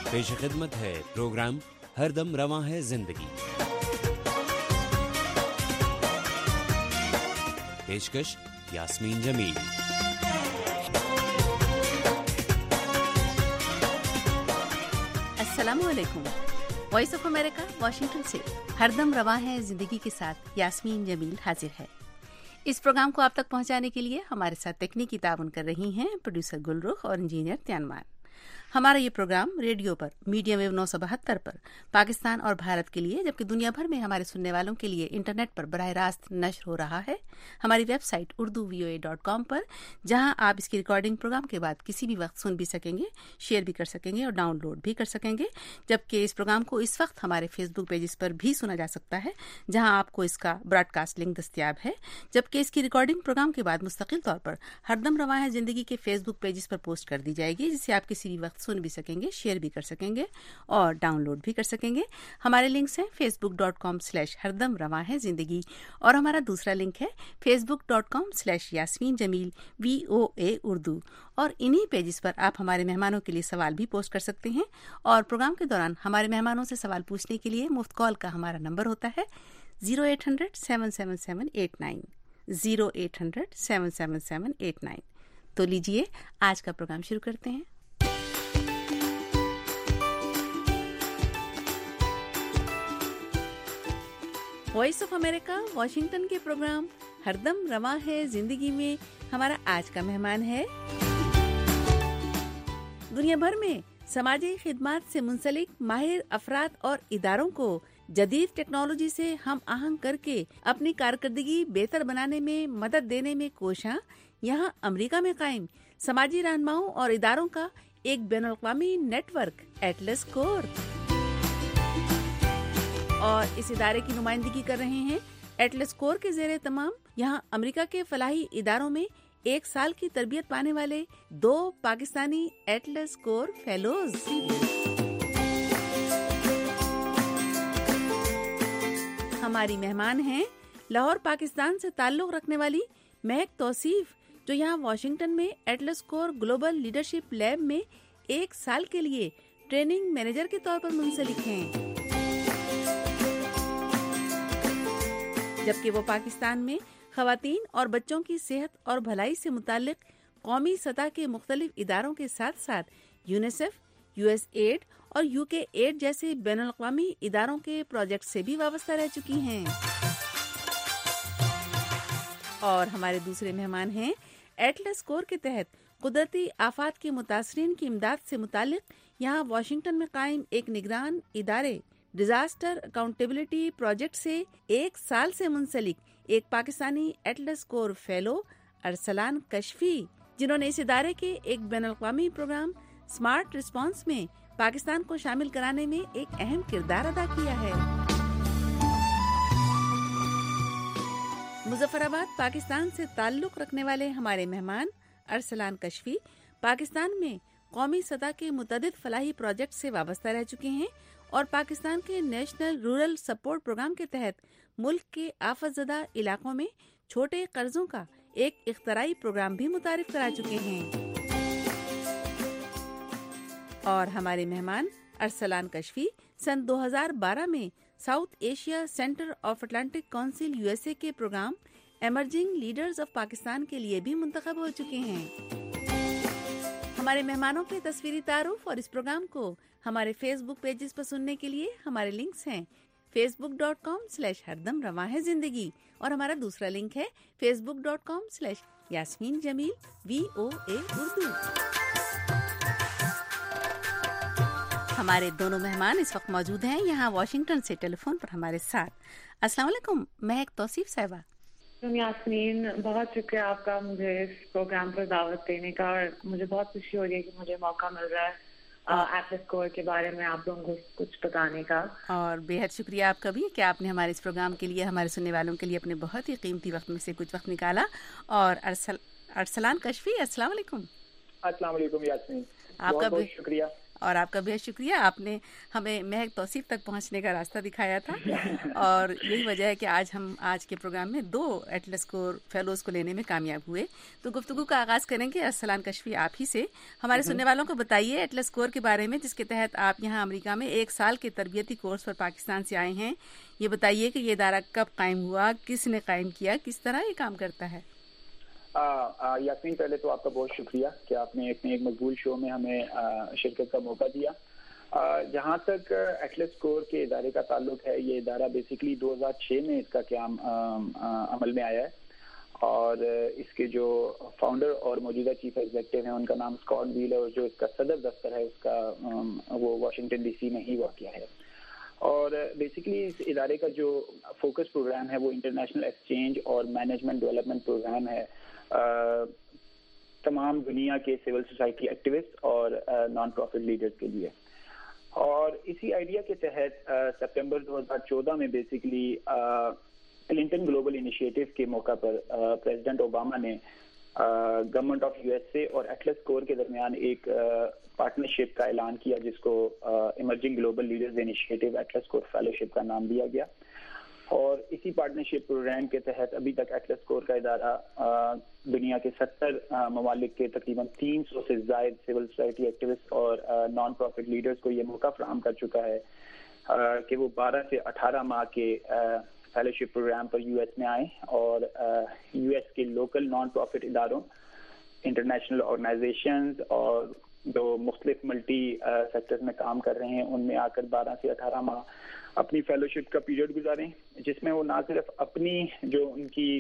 پیش خدمت ہے پروگرام ہر دم رواں ہے زندگی۔ پیشکش یاسمین جمیل۔ السلام علیکم۔ وائس آف امریکہ واشنگٹن سے ہر دم رواں ہے زندگی کے ساتھ یاسمین جمیل حاضر ہے۔ اس پروگرام کو آپ تک پہنچانے کے لیے ہمارے ساتھ تکنیکی تعاون کر رہی ہیں پروڈیوسر گلرخ اور انجینئر تیانمان۔ ہمارا یہ پروگرام ریڈیو پر میڈیم ویو 972 پر پاکستان اور بھارت کے لیے، جبکہ دنیا بھر میں ہمارے سننے والوں کے لیے انٹرنیٹ پر براہ راست نشر ہو رہا ہے ہماری ویب سائٹ urduvoa.com پر، جہاں آپ اس کی ریکارڈنگ پروگرام کے بعد کسی بھی وقت سن بھی سکیں گے، شیئر بھی کر سکیں گے اور ڈاؤن لوڈ بھی کر سکیں گے۔ جبکہ اس پروگرام کو اس وقت ہمارے فیس بک پیجز پر بھی سنا جا سکتا ہے، جہاں آپ کو اس کا براڈ کاسٹ لنک دستیاب ہے۔ جبکہ اس کی ریکارڈنگ پروگرام کے بعد مستقل طور پر ہر دم رواں ہے زندگی کے فیس بک پیجز پر پوسٹ کر دی جائے گی، جسے آپ کسی بھی وقت سن بھی سکیں گے، شیئر بھی کر سکیں گے اور ڈاؤن لوڈ بھی کر سکیں گے۔ ہمارے لنکس ہیں facebook.com/ہردم رواں ہے زندگی، اور ہمارا دوسرا لنک ہے facebook.com/یاسمین جمیل VOA اردو، اور انہی پیجز پر آپ ہمارے مہمانوں کے لیے سوال بھی پوسٹ کر سکتے ہیں۔ اور پروگرام کے دوران ہمارے مہمانوں سے سوال پوچھنے کے لیے مفت کال کا ہمارا نمبر ہوتا ہے 0800-777-89 0800-777-89۔ تو لیجئے آج کا پروگرام شروع کرتے ہیں۔ وائس آف امریکہ واشنگٹن کے پروگرام ہر دم رواں ہے زندگی میں ہمارا آج کا مہمان ہے دنیا بھر میں سماجی خدمات سے منسلک ماہر افراد اور اداروں کو جدید ٹیکنالوجی سے ہم آہنگ کر کے اپنی کارکردگی بہتر بنانے میں مدد دینے میں کوشاں یہاں امریکہ میں قائم سماجی رہنماؤں اور اداروں کا ایک بین الاقوامی نیٹ ورک ایٹلس کور، اور اس ادارے کی نمائندگی کر رہے ہیں ایٹلس کور کے زیر تمام یہاں امریکہ کے فلاحی اداروں میں 1 سال کی تربیت پانے والے 2 پاکستانی ایٹلس کور فیلوز۔ ہماری مہمان ہیں لاہور پاکستان سے تعلق رکھنے والی مہک توصیف، جو یہاں واشنگٹن میں Atlas Corps global leadership lab میں 1 سال کے لیے ٹریننگ مینیجر کے طور پر منسلک ہیں، جبکہ وہ پاکستان میں خواتین اور بچوں کی صحت اور بھلائی سے متعلق قومی سطح کے مختلف اداروں کے ساتھ ساتھ یونیسیف، USAID اور UK8 جیسے بین الاقوامی اداروں کے پروجیکٹ سے بھی وابستہ رہ چکی ہیں۔ اور ہمارے دوسرے مہمان ہیں ایٹلس کور کے تحت قدرتی آفات کے متاثرین کی امداد سے متعلق یہاں واشنگٹن میں قائم ایک نگران ادارے ڈیزاسٹر اکاؤنٹیبلٹی پروجیکٹ سے 1 سال سے منسلک ایک Pakistani Atlas Corps fellow Arsalan Kashfi, جنہوں نے اس ادارے کے ایک بین الاقوامی پروگرام سمارٹ رسپانس میں پاکستان کو شامل کرانے میں ایک اہم کردار ادا کیا ہے۔ مظفر آباد پاکستان سے تعلق رکھنے والے ہمارے مہمان ارسلان کشفی پاکستان میں قومی سطح کے متعدد فلاحی پروجیکٹ سے وابستہ رہ چکے ہیں اور پاکستان کے نیشنل رورل سپورٹ پروگرام کے تحت ملک کے آفت زدہ علاقوں میں چھوٹے قرضوں کا ایک اختراعی پروگرام بھی متعارف کرا چکے ہیں۔ اور ہمارے مہمان ارسلان کشفی سن 2012 میں south Asia centre of Atlantic council USA کے programme emerging leaders of Pakistan کے لیے بھی منتخب ہو چکے ہیں۔ ہمارے مہمانوں کے تصویری تعارف اور اس پروگرام کو ہمارے فیس بک پیجز پر سننے کے لیے ہمارے لنکس ہیں facebook.com/ہردم رواں ہے زندگی، اور ہمارا دوسرا لنک ہے facebook.com/یاسمین جمیل VOA اردو۔ ہمارے دونوں مہمان اس وقت موجود ہیں یہاں واشنگٹن سے ٹیلی فون پر ہمارے ساتھ۔ السلام علیکم مہک توصیف صاحبہ۔ یاسمین، بہت شکریہ آپ کا مجھے اس پروگرام پر دعوت دینے کا، اور مجھے بہت خوشی ہو رہی ہے کہ مجھے موقع مل رہا ہے ایٹلس کور کے بارے میں آپ لوگوں کو کچھ بتانے کا۔ اور بے حد شکریہ آپ کا بھی کہ آپ نے ہمارے اس پروگرام کے لیے ہمارے سننے والوں کے لیے اپنے بہت ہی قیمتی وقت میں سے کچھ وقت نکالا۔ اور ارسلان کشفی، السلام علیکم۔ السلام علیکم یاسمین، آپ کا بہت شکریہ۔ اور آپ کا بہت شکریہ. آپ نے ہمیں مہک توصیف تک پہنچنے کا راستہ دکھایا تھا اور یہی وجہ ہے کہ ہم آج کے پروگرام میں 2 ایٹلس اسکور فیلوز کو لینے میں کامیاب ہوئے. تو گفتگو کا آغاز کریں گے ارسلان کشفی آپ ہی سے. ہمارے سننے والوں کو بتائیے ایٹلس اسکور کے بارے میں، جس کے تحت آپ یہاں امریکہ میں 1 سال کے تربیتی کورس پر پاکستان سے آئے ہیں. یہ بتائیے کہ یہ ادارہ کب قائم ہوا، کس نے قائم کیا، کس طرح یہ کام کرتا ہے؟ یاسمین، پہلے تو آپ کا بہت شکریہ کہ آپ نے ایک مقبول شو میں ہمیں شرکت کا موقع دیا. جہاں تک ایٹلس اسکور کے ادارے کا تعلق ہے، یہ ادارہ بیسکلی 2006 میں اس کا قیام عمل میں آیا ہے اور اس کے جو فاؤنڈر اور موجودہ چیف ایگزیکٹو ہیں ان کا نام اسکاٹ ویل ہے اور جو اس کا صدر دفتر ہے اس کا وہ واشنگٹن ڈی سی میں ہی واقع ہے. اور بیسکلی اس ادارے کا جو فوکس پروگرام ہے وہ انٹرنیشنل ایکسچینج اور مینجمنٹ ڈیولپمنٹ پروگرام ہے تمام دنیا کے سول سوسائٹی ایکٹیوسٹ اور نان پروفٹ لیڈرز کے لیے. اور اسی آئیڈیا کے تحت سپٹمبر 2014 میں بیسکلی کلنٹن گلوبل انیشیٹو کے موقع پر پریزیڈنٹ اوباما نے government of U S A اور ایٹلس اسکور کے درمیان ایک پارٹنرشپ کا اعلان کیا جس کو emerging global leaders initiative Atlas اسکور فیلوشپ کا نام دیا گیا. اور اسی پارٹنرشپ پروگرام کے تحت ابھی تک ایٹلس اسکور کا ادارہ دنیا کے 70 ممالک کے تقریباً 300 سے زائد سول سوسائٹی ایکٹیوسٹ اور نان پروفٹ لیڈرز کو یہ موقع فراہم کر چکا ہے کہ وہ 12 سے 18 ماہ کے فیلوشپ پروگرام پر یو ایس میں آئیں اور یو ایس کے لوکل نان پروفٹ اداروں، انٹرنیشنل آرگنائزیشنز اور جو مختلف ملٹی سیکٹرز میں کام کر رہے ہیں ان میں آ کر 12 سے 18 ماہ اپنی فیلوشپ کا پیریڈ گزاریں، جس میں وہ نہ صرف اپنی جو ان کی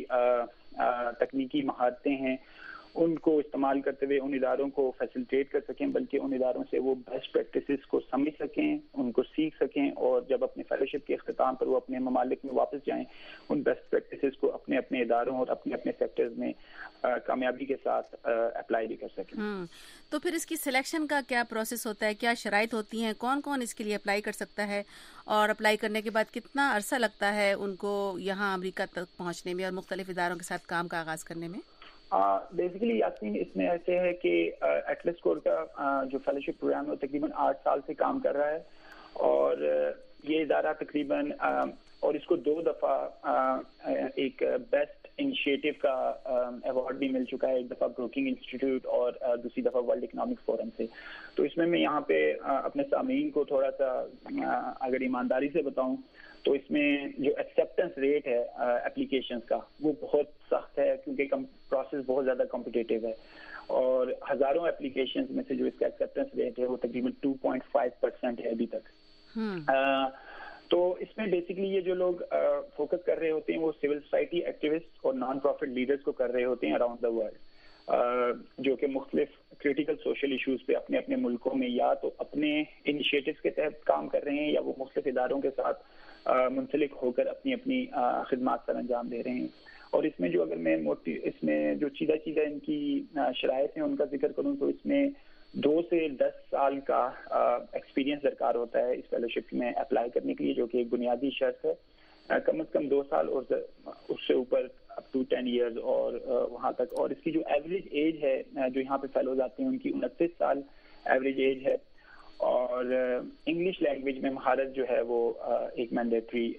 تکنیکی مہارتیں ہیں ان کو استعمال کرتے ہوئے ان اداروں کو فیسلٹیٹ کر سکیں، بلکہ ان اداروں سے وہ بیسٹ پریکٹسز کو سمجھ سکیں، ان کو سیکھ سکیں اور جب اپنے فیلوشپ کے اختتام پر وہ اپنے ممالک میں واپس جائیں ان بیسٹ پریکٹسز کو اپنے اپنے اداروں اور اپنے اپنے سیکٹرز میں کامیابی کے ساتھ اپلائی بھی کر سکیں. تو پھر اس کی سلیکشن کا کیا پروسیس ہوتا ہے، کیا شرائط ہوتی ہیں، کون کون اس کے لیے اپلائی کر سکتا ہے اور اپلائی کرنے کے بعد کتنا عرصہ لگتا ہے ان کو یہاں امریکہ تک پہنچنے میں اور مختلف اداروں کے ساتھ کام کا آغاز کرنے میں؟ بیسیکلی یاسمین اس میں ایسے ہے کہ ایٹلس اسکور کا جو فیلوشپ پروگرام ہے وہ تقریباً 8 سال سے کام کر رہا ہے اور یہ ادارہ تقریباً اور اس کو 2 دفعہ ایک بیسٹ انیشیٹو کا ایوارڈ بھی مل چکا ہے، ایک دفعہ بروکنگ انسٹیٹیوٹ اور دوسری دفعہ ورلڈ اکنامک فورم سے. تو اس میں یہاں پہ اپنے سامعین کو تھوڑا سا اگر ایمانداری سے بتاؤں تو اس میں جو ایکسیپٹنس ریٹ ہے اپلیکیشنز کا وہ بہت سخت ہے کیونکہ پروسیس بہت زیادہ کمپٹیٹیو ہے اور ہزاروں اپلیکیشنز میں سے جو اس کا ایکسیپٹنس ریٹ ہے وہ تقریباً 2.5% ہے ابھی تک. تو اس میں بیسکلی یہ جو لوگ فوکس کر رہے ہوتے ہیں وہ سول سوسائٹی ایکٹیوسٹ اور نان پروفٹ لیڈرز کو کر رہے ہوتے ہیں اراؤنڈ دا ورلڈ، جو کہ مختلف کریٹیکل سوشل ایشوز پہ اپنے اپنے ملکوں میں یا تو اپنے انیشیٹوز کے تحت کام کر رہے ہیں یا وہ مختلف اداروں کے ساتھ منسلک ہو کر اپنی اپنی خدمات سر انجام دے رہے ہیں. اور اس میں جو اگر میں اس میں جو چیزیں ان کی شرائط ہیں ان کا ذکر کروں تو اس میں 2 سے 10 سال کا ایکسپیرینس درکار ہوتا ہے اس فیلوشپ میں اپلائی کرنے کے لیے، جو کہ ایک بنیادی شرط ہے. کم از کم 2 سال اور اس سے اوپر اپ ٹو 10 ایئرز اور وہاں تک. اور اس کی جو ایوریج ایج ہے جو یہاں پہ فیلوز آتے ہیں ان کی 29 سال ایوریج ایج ہے. اور انگلش لینگویج میں مہارت جو ہے وہ ایک مینڈیٹری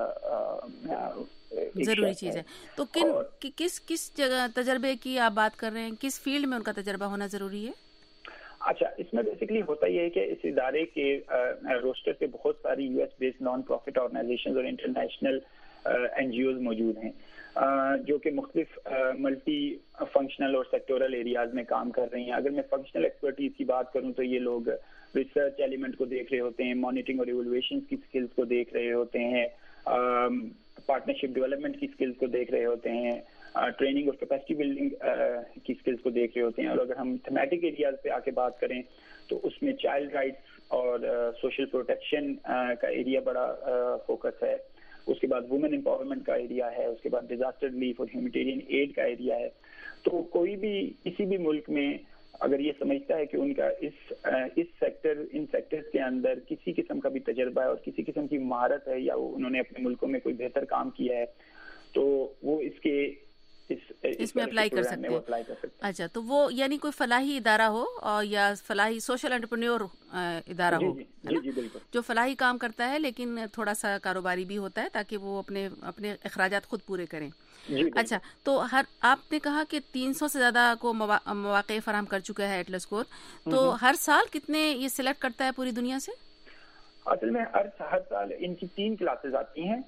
ضروری چیز ہے. تو کس جگہ تجربے کی آپ بات کر رہے ہیں، کس فیلڈ میں ان کا تجربہ ہونا ضروری ہے؟ اچھا، اس میں بیسکلی ہوتا یہ ہے کہ اس ادارے کے روسٹر پہ بہت ساری U S based non profit organisations اور انٹرنیشنل این جی اوز موجود ہیں جو کہ مختلف ملٹی فنکشنل اور سیکٹورل ایریاز میں کام کر رہی ہیں. اگر میں فنکشنل ایکسپرٹیز کی بات کروں تو یہ لوگ ریسرچ ایلیمنٹ کو دیکھ رہے ہوتے ہیں، مانیٹرنگ اور ایویلویشن کی سکلز کو دیکھ رہے ہوتے ہیں، پارٹنرشپ ڈیولپمنٹ کی سکلز کو دیکھ رہے ہوتے ہیں، ٹریننگ اور کیپیسٹی بلڈنگ کی سکلز کو دیکھ رہے ہوتے ہیں. اور اگر ہم تھیمیٹک ایریاز پہ آ کے بات کریں تو اس میں چائلڈ رائٹس اور سوشل پروٹیکشن کا ایریا بڑا فوکس ہے. اس کے بعد وومن امپاورمنٹ کا ایریا ہے، اس کے بعد ڈیزاسٹر ریلیف اور ہیومینیٹیرین ایڈ کا ایریا ہے. تو کوئی بھی کسی بھی ملک میں اگر یہ سمجھتا ہے کہ ان کا ان سیکٹرز کے اندر کسی قسم کا بھی تجربہ ہے اور کسی قسم کی مہارت ہے یا انہوں نے اپنے ملکوں میں کوئی بہتر کام کیا ہے تو وہ اس کے اس میں اپلائی کر سکتے ہیں. اچھا, تو وہ یعنی کوئی فلاحی ادارہ ہو اور یا فلاحی سوشل انٹرپرینور ادارہ ہو جو فلاحی کام کرتا ہے لیکن تھوڑا سا کاروباری بھی ہوتا ہے تاکہ وہ اپنے اخراجات خود پورے کریں. اچھا, تو آپ نے کہا کہ 300 سے زیادہ کو مواقع فراہم کر چکا ہے ایٹلس اسکور, تو ہر سال کتنے یہ سلیکٹ کرتا ہے پوری دنیا سے؟ اصل میں ہر سال ان کی 3 کلاسز آتی ہیں,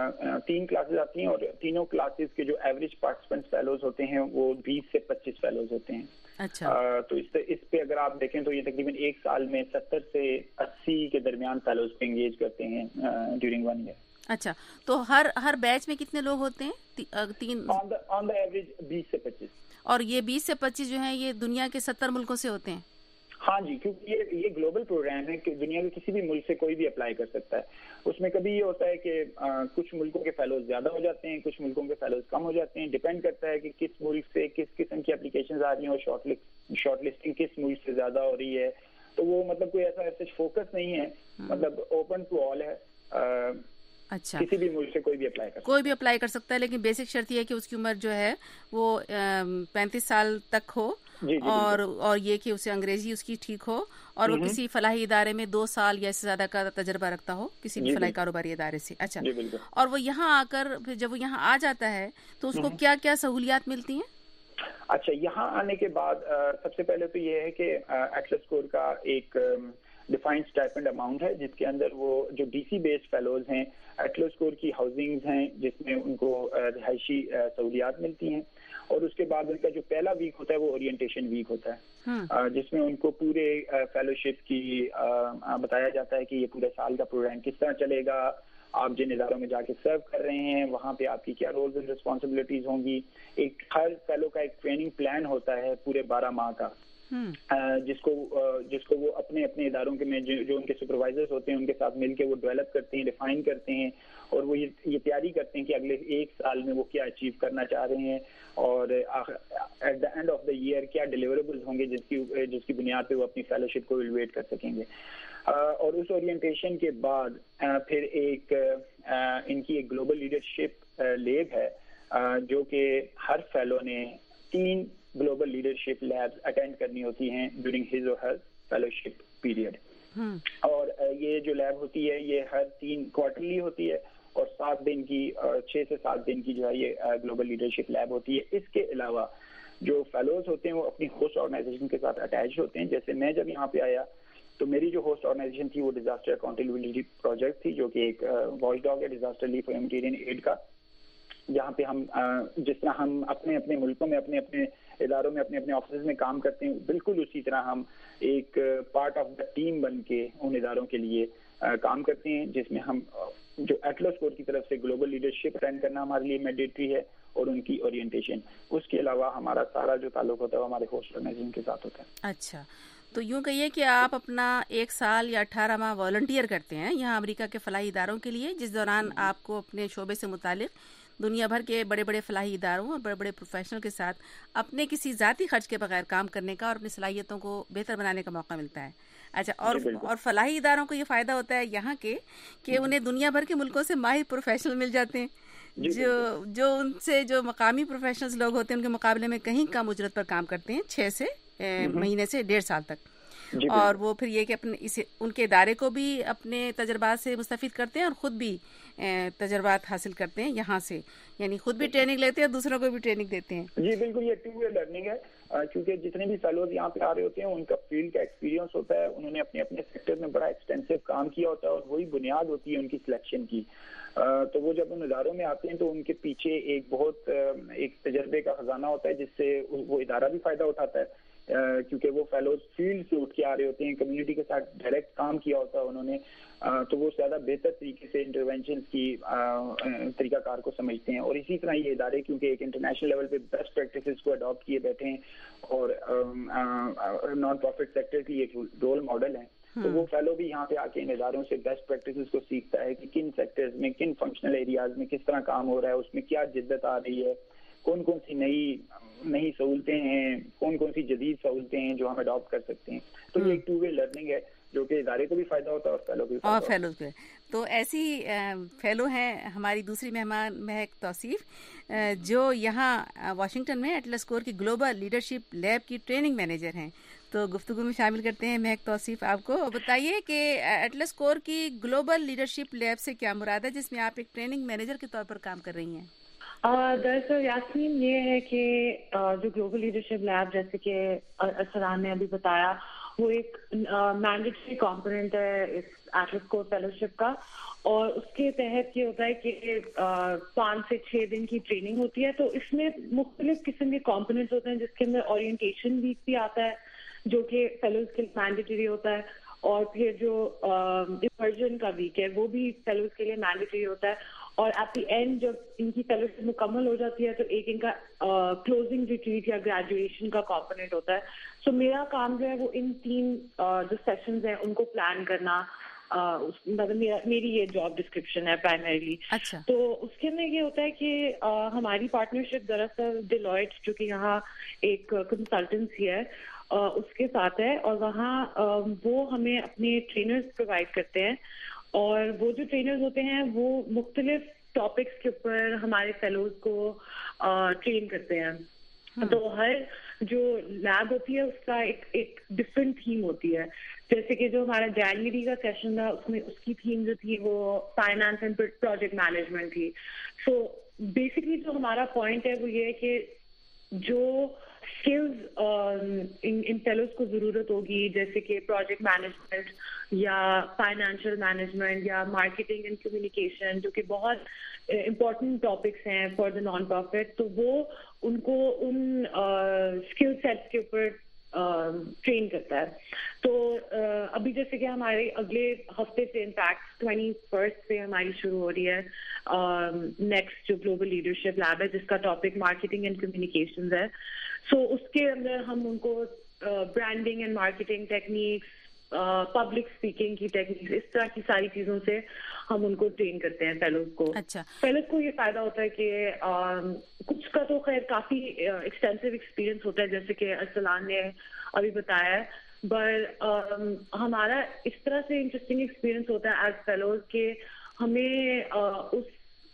3 کلاسز آتی ہیں, اور تینوں کلاسز کے جو ایوریج پارٹیسپینٹ فیلوز ہوتے ہیں وہ 20 سے 25 فیلوز ہوتے ہیں. اچھا, تو اس پہ اگر آپ دیکھیں تو یہ تقریباً ایک سال میں 70 سے 80 کے درمیان فیلوز پہ انگیج کرتے ہیں ڈیورنگ 1 ایئر. اچھا, تو ہر بیچ میں کتنے لوگ ہوتے ہیں؟ 3 آن دا ایوریج 20 سے 25. اور یہ 20 سے 25 جو ہیں یہ دنیا کے 70 ملکوں سے ہوتے ہیں؟ ہاں جی, کیونکہ یہ گلوبل پروگرام ہے کہ دنیا کے کسی بھی ملک سے کوئی بھی اپلائی کر سکتا ہے. اس میں کبھی یہ ہوتا ہے کہ کچھ ملکوں کے فیلوز زیادہ ہو جاتے ہیں, کچھ ملکوں کے فیلوز کم ہو جاتے ہیں. ڈیپینڈ کرتا ہے کہ کس ملک سے کس قسم کی اپلیکیشنز آ رہی ہیں اور شارٹ لسٹنگ کس ملک سے زیادہ ہو رہی ہے. تو وہ مطلب کوئی ایسا فوکس نہیں ہے, مطلب اوپن ٹو آل ہے. اچھا, کسی بھی ملک سے کوئی بھی اپلائی کر سکتا ہے, لیکن بیسک شرط یہ ہے کہ اس کی عمر جو ہے وہ 35 سال تک ہو. اور یہ کہ اسے انگریزی اس کی ٹھیک ہو, اور وہ کسی فلاحی ادارے میں 2 سال یا اس سے زیادہ کا تجربہ رکھتا ہو کسی بھی فلاحی کاروباری ادارے سے. اچھا, اور وہ یہاں آ کر پھر جب وہ یہاں آ جاتا ہے تو اس کو کیا کیا سہولیات ملتی ہیں؟ اچھا, یہاں آنے کے بعد سب سے پہلے تو یہ ہے کہ ایٹلس اسکور کا ایک ڈیفائنڈ اسٹائپنڈ اماؤنٹ ہے جس کے اندر وہ جو ڈی سی بیسڈ فیلوز ہیں ایٹلس اسکور کی ہاؤسنگز ہیں جس میں ان کو رہائشی سہولیات ملتی ہیں. اور اس کے بعد ان کا جو پہلا ویک ہوتا ہے وہ اورینٹیشن ویک ہوتا ہے, جس میں ان کو پورے فیلوشپ کی بتایا جاتا ہے کہ یہ پورے سال کا پروگرام کس طرح چلے گا, آپ جن اداروں میں جا کے سرو کر رہے ہیں وہاں پہ آپ کی کیا رولز اینڈ رسپانسبلٹیز ہوں گی. ایک ہر فیلو کا ایک ٹریننگ پلان ہوتا ہے پورے 12 ماہ کا, جس کو وہ اپنے اداروں کے میں جو ان کے سپروائزرز ہوتے ہیں ان کے ساتھ مل کے وہ ڈیولپ کرتے ہیں, ڈیفائن کرتے ہیں, اور وہ یہ تیاری کرتے ہیں کہ اگلے 1 سال میں وہ کیا اچیو کرنا چاہ رہے ہیں, اور at the end of the year کیا ڈیلیوریبلز ہوں گے جس کی بنیاد پہ وہ اپنی فیلوشپ کو ایویلویٹ کر سکیں گے. اور اس اورینٹیشن کے بعد پھر ان کی ایک گلوبل لیڈرشپ لیب ہے جو کہ ہر فیلو نے 3 گلوبل لیڈرشپ لیبز اٹینڈ کرنی ہوتی ہیں during his or Hare fellowship period. اور یہ جو لیب ہوتی ہے یہ ہر 3 کوارٹرلی ہوتی ہے, اور 7 دن کی 6 سے 7 دن کی جو ہے یہ گلوبل لیڈرشپ لیب ہوتی ہے. اس کے علاوہ جو فیلوز ہوتے ہیں وہ اپنی ہوسٹ آرگنائزیشن کے ساتھ اٹیچ ہوتے ہیں. جیسے میں جب یہاں پہ آیا تو میری جو ہوسٹ آرگنائزیشن تھی وہ ڈیزاسٹر اکاؤنٹیبلٹی پروجیکٹ تھی, جو کہ ایک واچ ڈاگ ہے ڈیزاسٹر ریلیف اور ہیومینیٹیرین ایڈ کا, جہاں پہ ہم جس طرح ہم اپنے ملکوں میں اپنے اداروں میں اپنے آفسز میں کام کرتے ہیں بالکل اسی طرح ہم ایک پارٹ آف دا ٹیم بن کے ان اداروں کے لیے کام کرتے ہیں, جس میں ہم جو ایٹلس اسکور کی طرف سے گلوبل لیڈرشپ اٹینڈ کرنا ہمارے لیے مینڈیٹری ہے, اور ان کی اورینٹیشن. اس کے علاوہ ہمارا سارا جو تعلق ہوتا ہے وہ ہمارے ہوسٹ آرگنائزیشن کے ساتھ ہوتا ہے. اچھا, تو یوں کہیے کہ آپ اپنا 1 سال یا 18 ماہ والنٹیئر کرتے ہیں یہاں امریکہ کے فلاحی اداروں کے لیے, جس دوران آپ کو اپنے شعبے سے متعلق دنیا بھر کے بڑے بڑے فلاحی اداروں اور بڑے بڑے پروفیشنل کے ساتھ اپنے کسی ذاتی خرچ کے بغیر کام کرنے کا اور اپنی صلاحیتوں کو بہتر بنانے کا موقع ملتا ہے. اچھا, اور فلاحی اداروں کو یہ فائدہ ہوتا ہے یہاں کے کہ انہیں دنیا بھر کے ملکوں سے ماہر پروفیشنل مل جاتے ہیں جو ان سے جو مقامی پروفیشنلز لوگ ہوتے ہیں ان کے مقابلے میں کہیں کم اجرت پر کام کرتے ہیں, 6 سے مہینے سے 1.5 سال تک. اور وہ پھر یہ کہ ان کے ادارے کو بھی اپنے تجربات سے مستفید کرتے ہیں اور خود بھی تجربات حاصل کرتے ہیں یہاں سے, یعنی خود بھی ٹریننگ لیتے ہیں اور دوسروں کو بھی ٹریننگ دیتے ہیں. جی بالکل, یہ 2 وے لرننگ ہے, کیونکہ جتنے بھی فیلوز یہاں پہ آ رہے ہوتے ہیں ان کا فیلڈ کا ایکسپیرینس ہوتا ہے, انہوں نے اپنے سیکٹر میں بڑا ایکسٹینسو کام کیا ہوتا ہے, اور وہی بنیاد ہوتی ہے ان کی سلیکشن کی. تو وہ جب ان اداروں میں آتے ہیں تو ان کے پیچھے ایک تجربے کا خزانہ ہوتا ہے جس سے وہ ادارہ بھی فائدہ اٹھاتا ہے, کیونکہ وہ فیلوز فیلڈ سے اٹھ کے آ رہے ہوتے ہیں, کمیونٹی کے ساتھ ڈائریکٹ کام کیا ہوتا ہے انہوں نے, تو وہ زیادہ بہتر طریقے سے انٹرونشن کی طریقہ کار کو سمجھتے ہیں. اور اسی طرح یہ ادارے کیونکہ ایک انٹرنیشنل لیول پہ بیسٹ پریکٹسز کو اڈاپٹ کیے بیٹھے ہیں اور نان پروفٹ سیکٹر کی ایک رول ماڈل ہیں, تو وہ فیلو بھی یہاں پہ آ کے ان اداروں سے بیسٹ پریکٹسز کو سیکھتا ہے کہ کن سیکٹرز میں کن فنکشنل ایریاز میں کس طرح کام ہو رہا ہے, اس میں کیا جدت آ رہی ہے, کون کون سی نئی سہولتیں ہیں, کون کون سی جدید سہولتیں ہیں جو ہم اڈاپٹ کر سکتے ہیں. تو یہ ایک 2 وے لرننگ ہے. جو کہ ادارے کو بھی فائدہ ہوتا ہے اور فیلو کو بھی فائدہ ہوتا ہے. فیلوز کو. تو ایسی فیلو ہیں ہماری دوسری مہمان مہک توصیف, جو یہاں واشنگٹن میں ایٹلس کور کی گلوبل لیڈرشپ لیب کی ٹریننگ مینیجر ہیں. تو گفتگو میں شامل کرتے ہیں مہک توصیف آپ کو. بتائیے کہ ایٹلس کور کی گلوبل لیڈرشپ لیب سے کیا مراد ہے, جس میں آپ ایک ٹریننگ مینیجر کے طور پر کام کر رہی ہیں؟ دراصل یاسمین یہ ہے کہ جو گلوبل لیڈرشپ لیب جیسے کہ ارسلان نے ابھی بتایا, وہ ایک مینڈیٹری کمپوننٹ ہے اس ایٹلس کور فیلوشپ کا, اور اس کے تحت یہ ہوتا ہے کہ 5 سے 6 دن کی ٹریننگ ہوتی ہے. تو اس میں مختلف قسم کے کمپوننٹس ہوتے ہیں, جس کے اندر اورینٹیشن ویک بھی آتا ہے جو کہ فیلوز کے لیے مینڈیٹری ہوتا ہے, اور پھر جو ایمرجن کا ویک ہے وہ بھی فیلوز کے لیے مینڈیٹری ہوتا ہے, اور ایٹ دی اینڈ جب ان کی فیلوشپ مکمل ہو جاتی ہے تو ایک ان کا کلوزنگ ریٹریٹ یا گریجویشن کا کمپوننٹ ہوتا ہے. سو میرا کام جو ہے وہ ان 3 جو سیشنز ہیں ان کو پلان کرنا, مطلب میری یہ جاب ڈسکرپشن ہے پرائمریلی. تو اس کے اندر یہ ہوتا ہے کہ ہماری پارٹنرشپ دراصل ڈیلائٹ جو کہ یہاں ایک کنسلٹنسی ہے اس کے ساتھ ہے, اور وہاں وہ ہمیں اپنے ٹرینرز پرووائڈ کرتے ہیں, اور وہ جو ٹرینرز ہوتے ہیں وہ مختلف ٹاپکس کے اوپر ہمارے فیلوز کو ٹرین کرتے ہیں. تو ہر جو لیب ہوتی ہے اس کا ایک ڈفرینٹ تھیم ہوتی ہے. جیسے کہ جو ہمارا جنوری کا سیشن تھا اس میں اس کی تھیم جو تھی وہ فائنانس اینڈ پروجیکٹ مینجمنٹ تھی. سو بیسکلی جو ہمارا پوائنٹ ہے وہ یہ ہے کہ جو اسکلز ان فیلوز کو ضرورت ہوگی, جیسے کہ پروجیکٹ مینجمنٹ یا فائنینشیل مینجمنٹ یا مارکیٹنگ اینڈ کمیونیکیشن, جو کہ بہت امپورٹنٹ ٹاپکس ہیں فار دا نان پروفٹ, تو وہ ان کو ان اسکل سیٹس کے اوپر ٹرین کرتا ہے. تو ابھی جیسے کہ ہمارے اگلے ہفتے سے انفیکٹ 21 سے ہماری شروع ہو رہی ہے نیکسٹ جو گلوبل لیڈرشپ لیب ہے, جس کا ٹاپک مارکیٹنگ اینڈ کمیونیکیشنز ہے. سو اس کے اندر ہم ان کو branding and marketing techniques, public speaking کی ٹیکنیکس, اس طرح کی ساری چیزوں سے ہم ان کو ٹرین کرتے ہیں فیلوز کو. فیلوز کو یہ فائدہ ہوتا ہے کہ کچھ کا تو خیر کافی ایکسٹینسو ایکسپیرئنس ہوتا ہے جیسے کہ ارسلان نے ابھی بتایا ہے, بٹ ہمارا اس طرح سے انٹرسٹنگ ایکسپیرئنس ہوتا ہے ایز فیلوز کہ ہمیں اس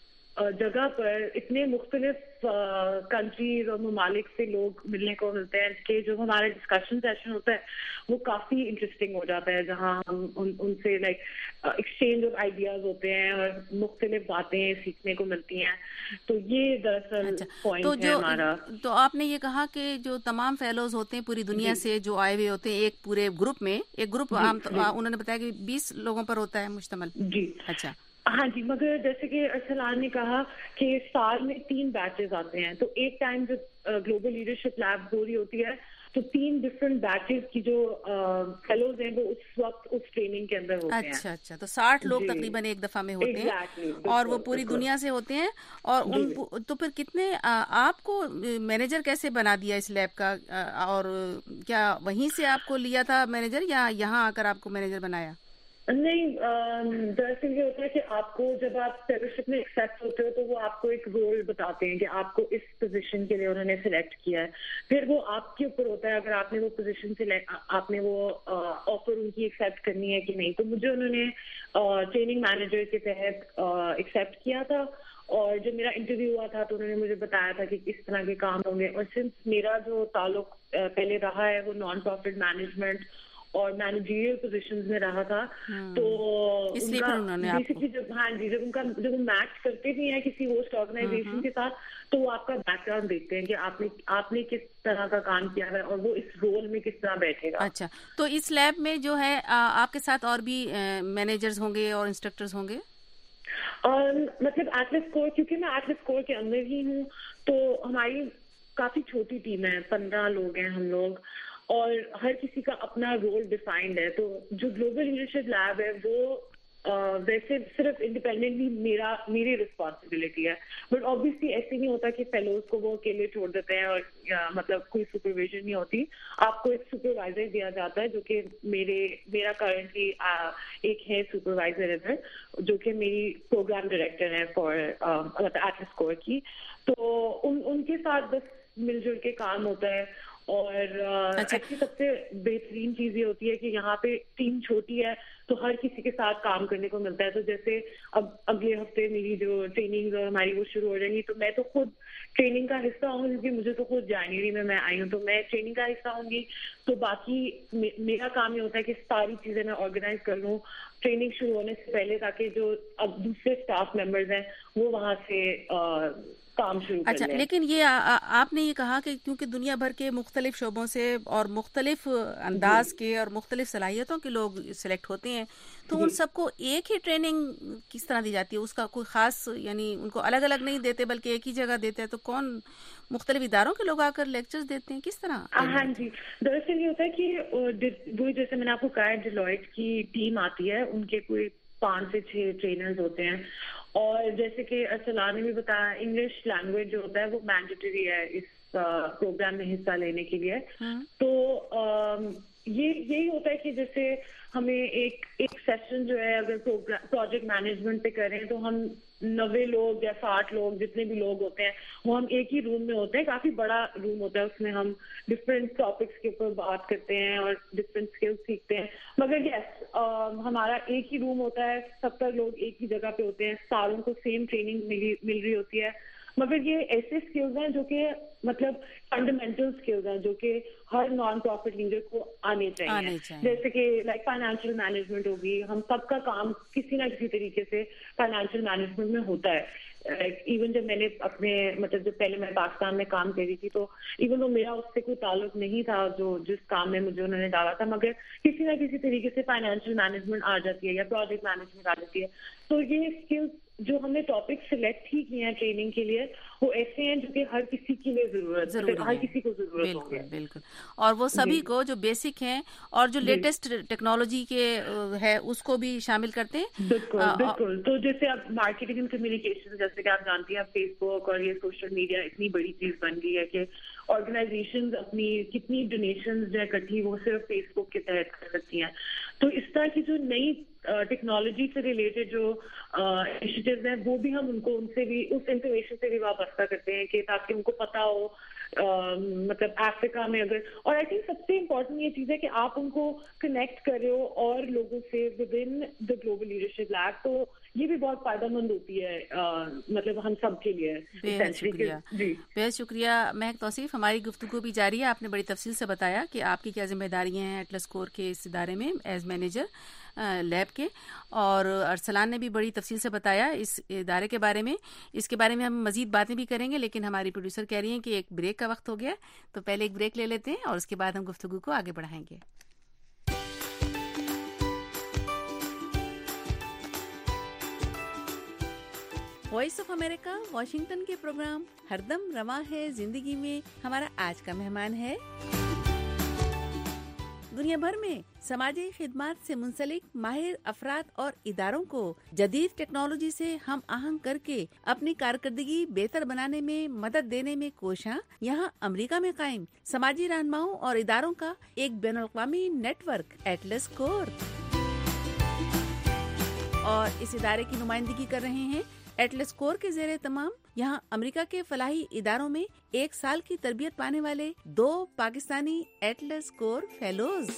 جگہ پر اتنے مختلف کنٹریز اور ممالک سے لوگ ملنے کو ملتے ہیں کہ جو ہمارا ڈسکشن سیشن ہوتا ہے وہ کافی انٹرسٹنگ ہو جاتا ہے, جہاں ہم ان سے لائک ایکسچینج آف آئیڈیاز ہوتے ہیں اور مختلف باتیں سیکھنے کو ملتی ہیں. تو یہ دراصل پوائنٹ ہے ہمارا. تو آپ نے یہ کہا کہ جو تمام فیلوز ہوتے ہیں پوری دنیا سے جو آئے ہوئے ہوتے ہیں ایک پورے گروپ میں, ایک گروپ انہوں نے بتایا کہ 20 لوگوں پر ہوتا ہے مشتمل. جی اچھا. ہاں جی, مگر جیسے کہ ارسلان نے کہا کہ سال میں 3 بیچز آتے ہیں, تو ایک ٹائم جو گلوبل لیڈرشپ لیب ہو رہی ہوتی ہے تو 3 ڈفرینٹ بیچز کی جو فیلوز ہیں وہ اس وقت اس ٹریننگ کے اندر ہوتے ہیں. اچھا, تو 60 لوگ تقریباً ایک دفعہ میں ہوتے ہیں, اور وہ پوری دنیا سے ہوتے ہیں. اور تو پھر کتنے آپ کو مینیجر کیسے بنا دیا اس لیب کا, اور کیا وہیں سے آپ کو لیا تھا مینیجر یا یہاں آ کر آپ کو مینیجر بنایا؟ نہیں, دراصل یہ ہوتا ہے کہ آپ کو جب آپ فیلوشپ میں ایکسیپٹ ہوتے ہو تو وہ آپ کو ایک رول بتاتے ہیں کہ آپ کو اس پوزیشن کے لیے انہوں نے سلیکٹ کیا ہے. پھر وہ آپ کے اوپر ہوتا ہے اگر آپ نے وہ پوزیشن آپ نے وہ آفر ان کی ایکسیپٹ کرنی ہے کہ نہیں. تو مجھے انہوں نے ٹریننگ مینیجر کے تحت ایکسیپٹ کیا تھا, اور جب میرا انٹرویو ہوا تھا تو انہوں نے مجھے بتایا تھا کہ کس طرح کے کام ہوں گے. اور سنس میرا جو تعلق پہلے رہا ہے وہ نان پروفٹ مینجمنٹ اور مینیجریل پوزیشنز میں رہا تھا, تو بیسکلی جب جب وہ میچ کرتے بھی ہیں کسی ہوسٹ آرگنائزیشن کے ساتھ تو وہ آپ کا بیک گراؤنڈ دیکھتے ہیں کہ آپ نے کس طرح کا کام کیا ہے اور وہ اس رول میں کس طرح بیٹھے گا. اچھا, تو اس لیب میں جو ہے آپ کے ساتھ اور بھی مینیجرز ہوں گے اور انسٹرکٹرز ہوں گے؟ مطلب ایٹلس کور, کیونکہ میں ایٹلس کور کے اندر ہی ہوں تو ہماری کافی چھوٹی ٹیم ہے, 15 لوگ ہیں ہم لوگ, اور ہر کسی کا اپنا رول ڈیفائنڈ ہے. تو جو گلوبل لیڈرشپ لیب ہے وہ ویسے صرف انڈیپینڈنٹلی میری رسپانسبلٹی ہے, بٹ آبویسلی ایسے نہیں ہوتا کہ فیلوز کو وہ اکیلے چھوڑ دیتے ہیں اور مطلب کوئی سپرویژن نہیں ہوتی. آپ کو ایک سپروائزر دیا جاتا ہے جو کہ میرا کرنٹلی ایک ہے سپروائزر ادھر, جو کہ میری پروگرام ڈائریکٹر ہے فار ایٹلس کور کی. تو ان کے ساتھ بس مل جل کے کام ہوتا ہے, اور ایکچولی سب سے بہترین چیز یہ ہوتی ہے کہ یہاں پہ ٹیم چھوٹی ہے تو ہر کسی کے ساتھ کام کرنے کو ملتا ہے. تو جیسے اب اگلے ہفتے میری جو ٹریننگ ہماری وہ شروع ہو جائیں گی تو میں تو خود ٹریننگ کا حصہ ہوں کیونکہ مجھے تو خود جنوری میں آئی ہوں تو میں ٹریننگ کا حصہ ہوں گی. تو باقی میرا کام یہ ہوتا ہے کہ ساری چیزیں میں آرگنائز کر لوں ٹریننگ شروع ہونے سے پہلے تاکہ جو اب دوسرے اسٹاف ممبرز ہیں وہ وہاں سے کام شروع کر لیں. لیکن یہ آپ نے یہ کہا کہ کیونکہ دنیا بھر کے مختلف شعبوں سے اور مختلف انداز کے اور مختلف صلاحیتوں کے لوگ سلیکٹ ہوتے ہیں تو ان سب کو ایک ہی ٹریننگ کس طرح دی جاتی ہے؟ اس کا کوئی خاص یعنی ان کو الگ الگ نہیں دیتے بلکہ ایک ہی جگہ دیتے ہیں؟ تو کون مختلف اداروں کے لوگ آ کر لیکچرز دیتے ہیں کس طرح؟ ہاں جی، دراصل یہ ہوتا ہے کہ وہ جیسے میں نے آپ کو کہا ڈیلائٹ کی ٹیم آتی ہے، ان کے کوئی 5 سے 6 ٹرینرز ہوتے ہیں. اور جیسے کہ ارسلان نے بھی بتایا انگلش لینگویج جو ہوتا ہے وہ مینڈیٹری ہے اس پروگرام میں حصہ لینے کے لیے. تو یہی ہوتا ہے کہ جیسے ہمیں ایک سیشن جو ہے اگر پروجیکٹ مینجمنٹ پہ کریں تو ہم 90 لوگ یا 60 لوگ جتنے بھی لوگ ہوتے ہیں وہ ہم ایک ہی روم میں ہوتے ہیں. کافی بڑا روم ہوتا ہے، اس میں ہم ڈفرینٹ ٹاپکس کے اوپر بات کرتے ہیں اور ڈفرینٹ اسکلس سیکھتے ہیں. مگر یس ہمارا ایک ہی روم ہوتا ہے، 70 لوگ ایک ہی جگہ پہ ہوتے ہیں، ساروں کو سیم ٹریننگ مل رہی ہوتی ہے. مگر یہ ایسے اسکلز ہیں جو کہ مطلب فنڈامنٹل اسکلز ہیں جو کہ ہر نان پروفٹ لیڈر کو آنے چاہیے. جیسے کہ لائک فائنینشیل مینجمنٹ ہوگی، ہم سب کا کام کسی نہ کسی طریقے سے فائنینشیل مینجمنٹ میں ہوتا ہے. ایون جب میں نے اپنے مطلب جب پہلے میں پاکستان میں کام کر رہی تھی تو ایون وہ میرا اس سے کوئی تعلق نہیں تھا جس کام میں مجھے انہوں نے ڈالا تھا، مگر کسی نہ کسی طریقے سے فائنینشیل مینجمنٹ آ جاتی ہے یا پروجیکٹ مینجمنٹ آ جاتی ہے. تو یہ اسکلز جو ہم نے ٹاپک سلیکٹ ہی کیے ہیں ٹریننگ کے لیے وہ ایسے ہیں جو کہ ہر کسی کے لیے ہر کسی کو ضرورت ہوگی. بالکل. اور وہ سبھی کو جو بیسک ہیں اور جو لیٹسٹ ٹیکنالوجی کے ہے اس کو بھی شامل کرتے ہیں. بالکل. تو جیسے اب مارکیٹنگ اینڈ کمیونیکیشن جیسے کہ آپ جانتی ہیں فیس بک اور یہ سوشل میڈیا اتنی بڑی چیز بن گئی ہے کہ آرگنائزیشنز اپنی کتنی ڈونیشنز جو ہے اکٹھی وہ صرف فیس بک کے تحت کر سکتی ہیں. تو اس طرح کی جو نئی ٹیکنالوجی سے ریلیٹڈ جو انیشیٹیوز ہیں وہ بھی ہم ان سے بھی اس انفارمیشن سے بھی وابستہ کرتے ہیں کہ تاکہ ان کو پتہ ہو مطلب افریقہ میں اگر. اور آئی تھنک سب سے امپورٹنٹ یہ چیز ہے کہ آپ ان کو کنیکٹ کر رہے ہو اور لوگوں سے within the global leadership lab. تو یہ بھی بہت فائدہ مند ہوتی ہے مطلب ہم سب کے لیے. بہت شکریہ مہک توصیف. ہماری گفتگو بھی جاری ہے. آپ نے بڑی تفصیل سے بتایا کہ آپ کی کیا ذمہ داریاں ہیں ایٹلس کور کے اس ادارے میں ایز مینیجر لیب کے، اور ارسلان نے بھی بڑی تفصیل سے بتایا اس ادارے کے بارے میں. اس کے بارے میں ہم مزید باتیں بھی کریں گے لیکن ہماری پروڈیوسر کہہ رہی ہیں کہ ایک بریک کا وقت ہو گیا تو پہلے ایک بریک لے لیتے ہیں اور اس کے بعد ہم گفتگو کو آگے بڑھائیں گے. وائس آف امریکہ واشنگٹن کے پروگرام ہر دم رواں ہے زندگی میں ہمارا آج کا مہمان ہے دنیا بھر میں سماجی خدمات سے منسلک ماہر افراد اور اداروں کو جدید ٹیکنالوجی سے ہم آہنگ کر کے اپنی کارکردگی بہتر بنانے میں مدد دینے میں کوشاں یہاں امریکہ میں قائم سماجی رہنماؤں اور اداروں کا ایک بین الاقوامی نیٹ ورک ایٹلس کور، اور اس ادارے کی نمائندگی کر رہے ہیں ایٹلس کور کے زیر اہتمام یہاں امریکہ کے فلاحی اداروں میں 1 سال کی تربیت پانے والے 2 پاکستانی ایٹلس کور فیلوز.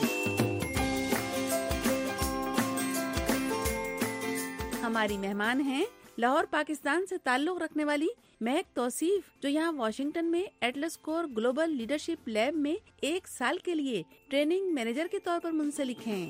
ہماری مہمان ہیں لاہور پاکستان سے تعلق رکھنے والی مہک توصیف جو یہاں واشنگٹن میں Atlas Corps global leadership lab میں 1 سال کے لیے ٹریننگ مینیجر کے طور پر منسلک ہیں.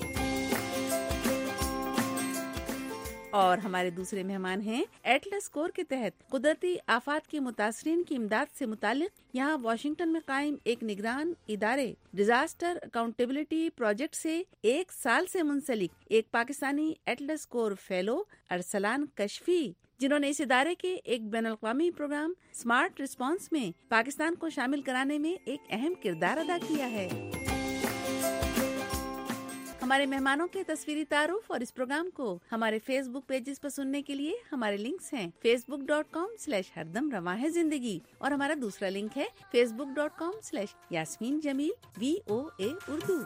اور ہمارے دوسرے مہمان ہیں ایٹلس کور کے تحت قدرتی آفات کے متاثرین کی امداد سے متعلق یہاں واشنگٹن میں قائم ایک نگران ادارے ڈیزاسٹر اکاؤنٹیبلٹی پروجیکٹ سے 1 سال سے منسلک ایک Pakistani Atlas Corps fellow Arsalan Kashfi, جنہوں نے اس ادارے کے ایک بین الاقوامی پروگرام سمارٹ رسپانس میں پاکستان کو شامل کرانے میں ایک اہم کردار ادا کیا ہے. ہمارے مہمانوں کے تصویری تعارف اور اس پروگرام کو ہمارے فیس بک پیجز پر سننے کے لیے ہمارے لنکس ہیں facebook.com/ہردم رواں ہے زندگی اور ہمارا دوسرا لنک ہے facebook.com/یاسمین جمیل VOA اردو.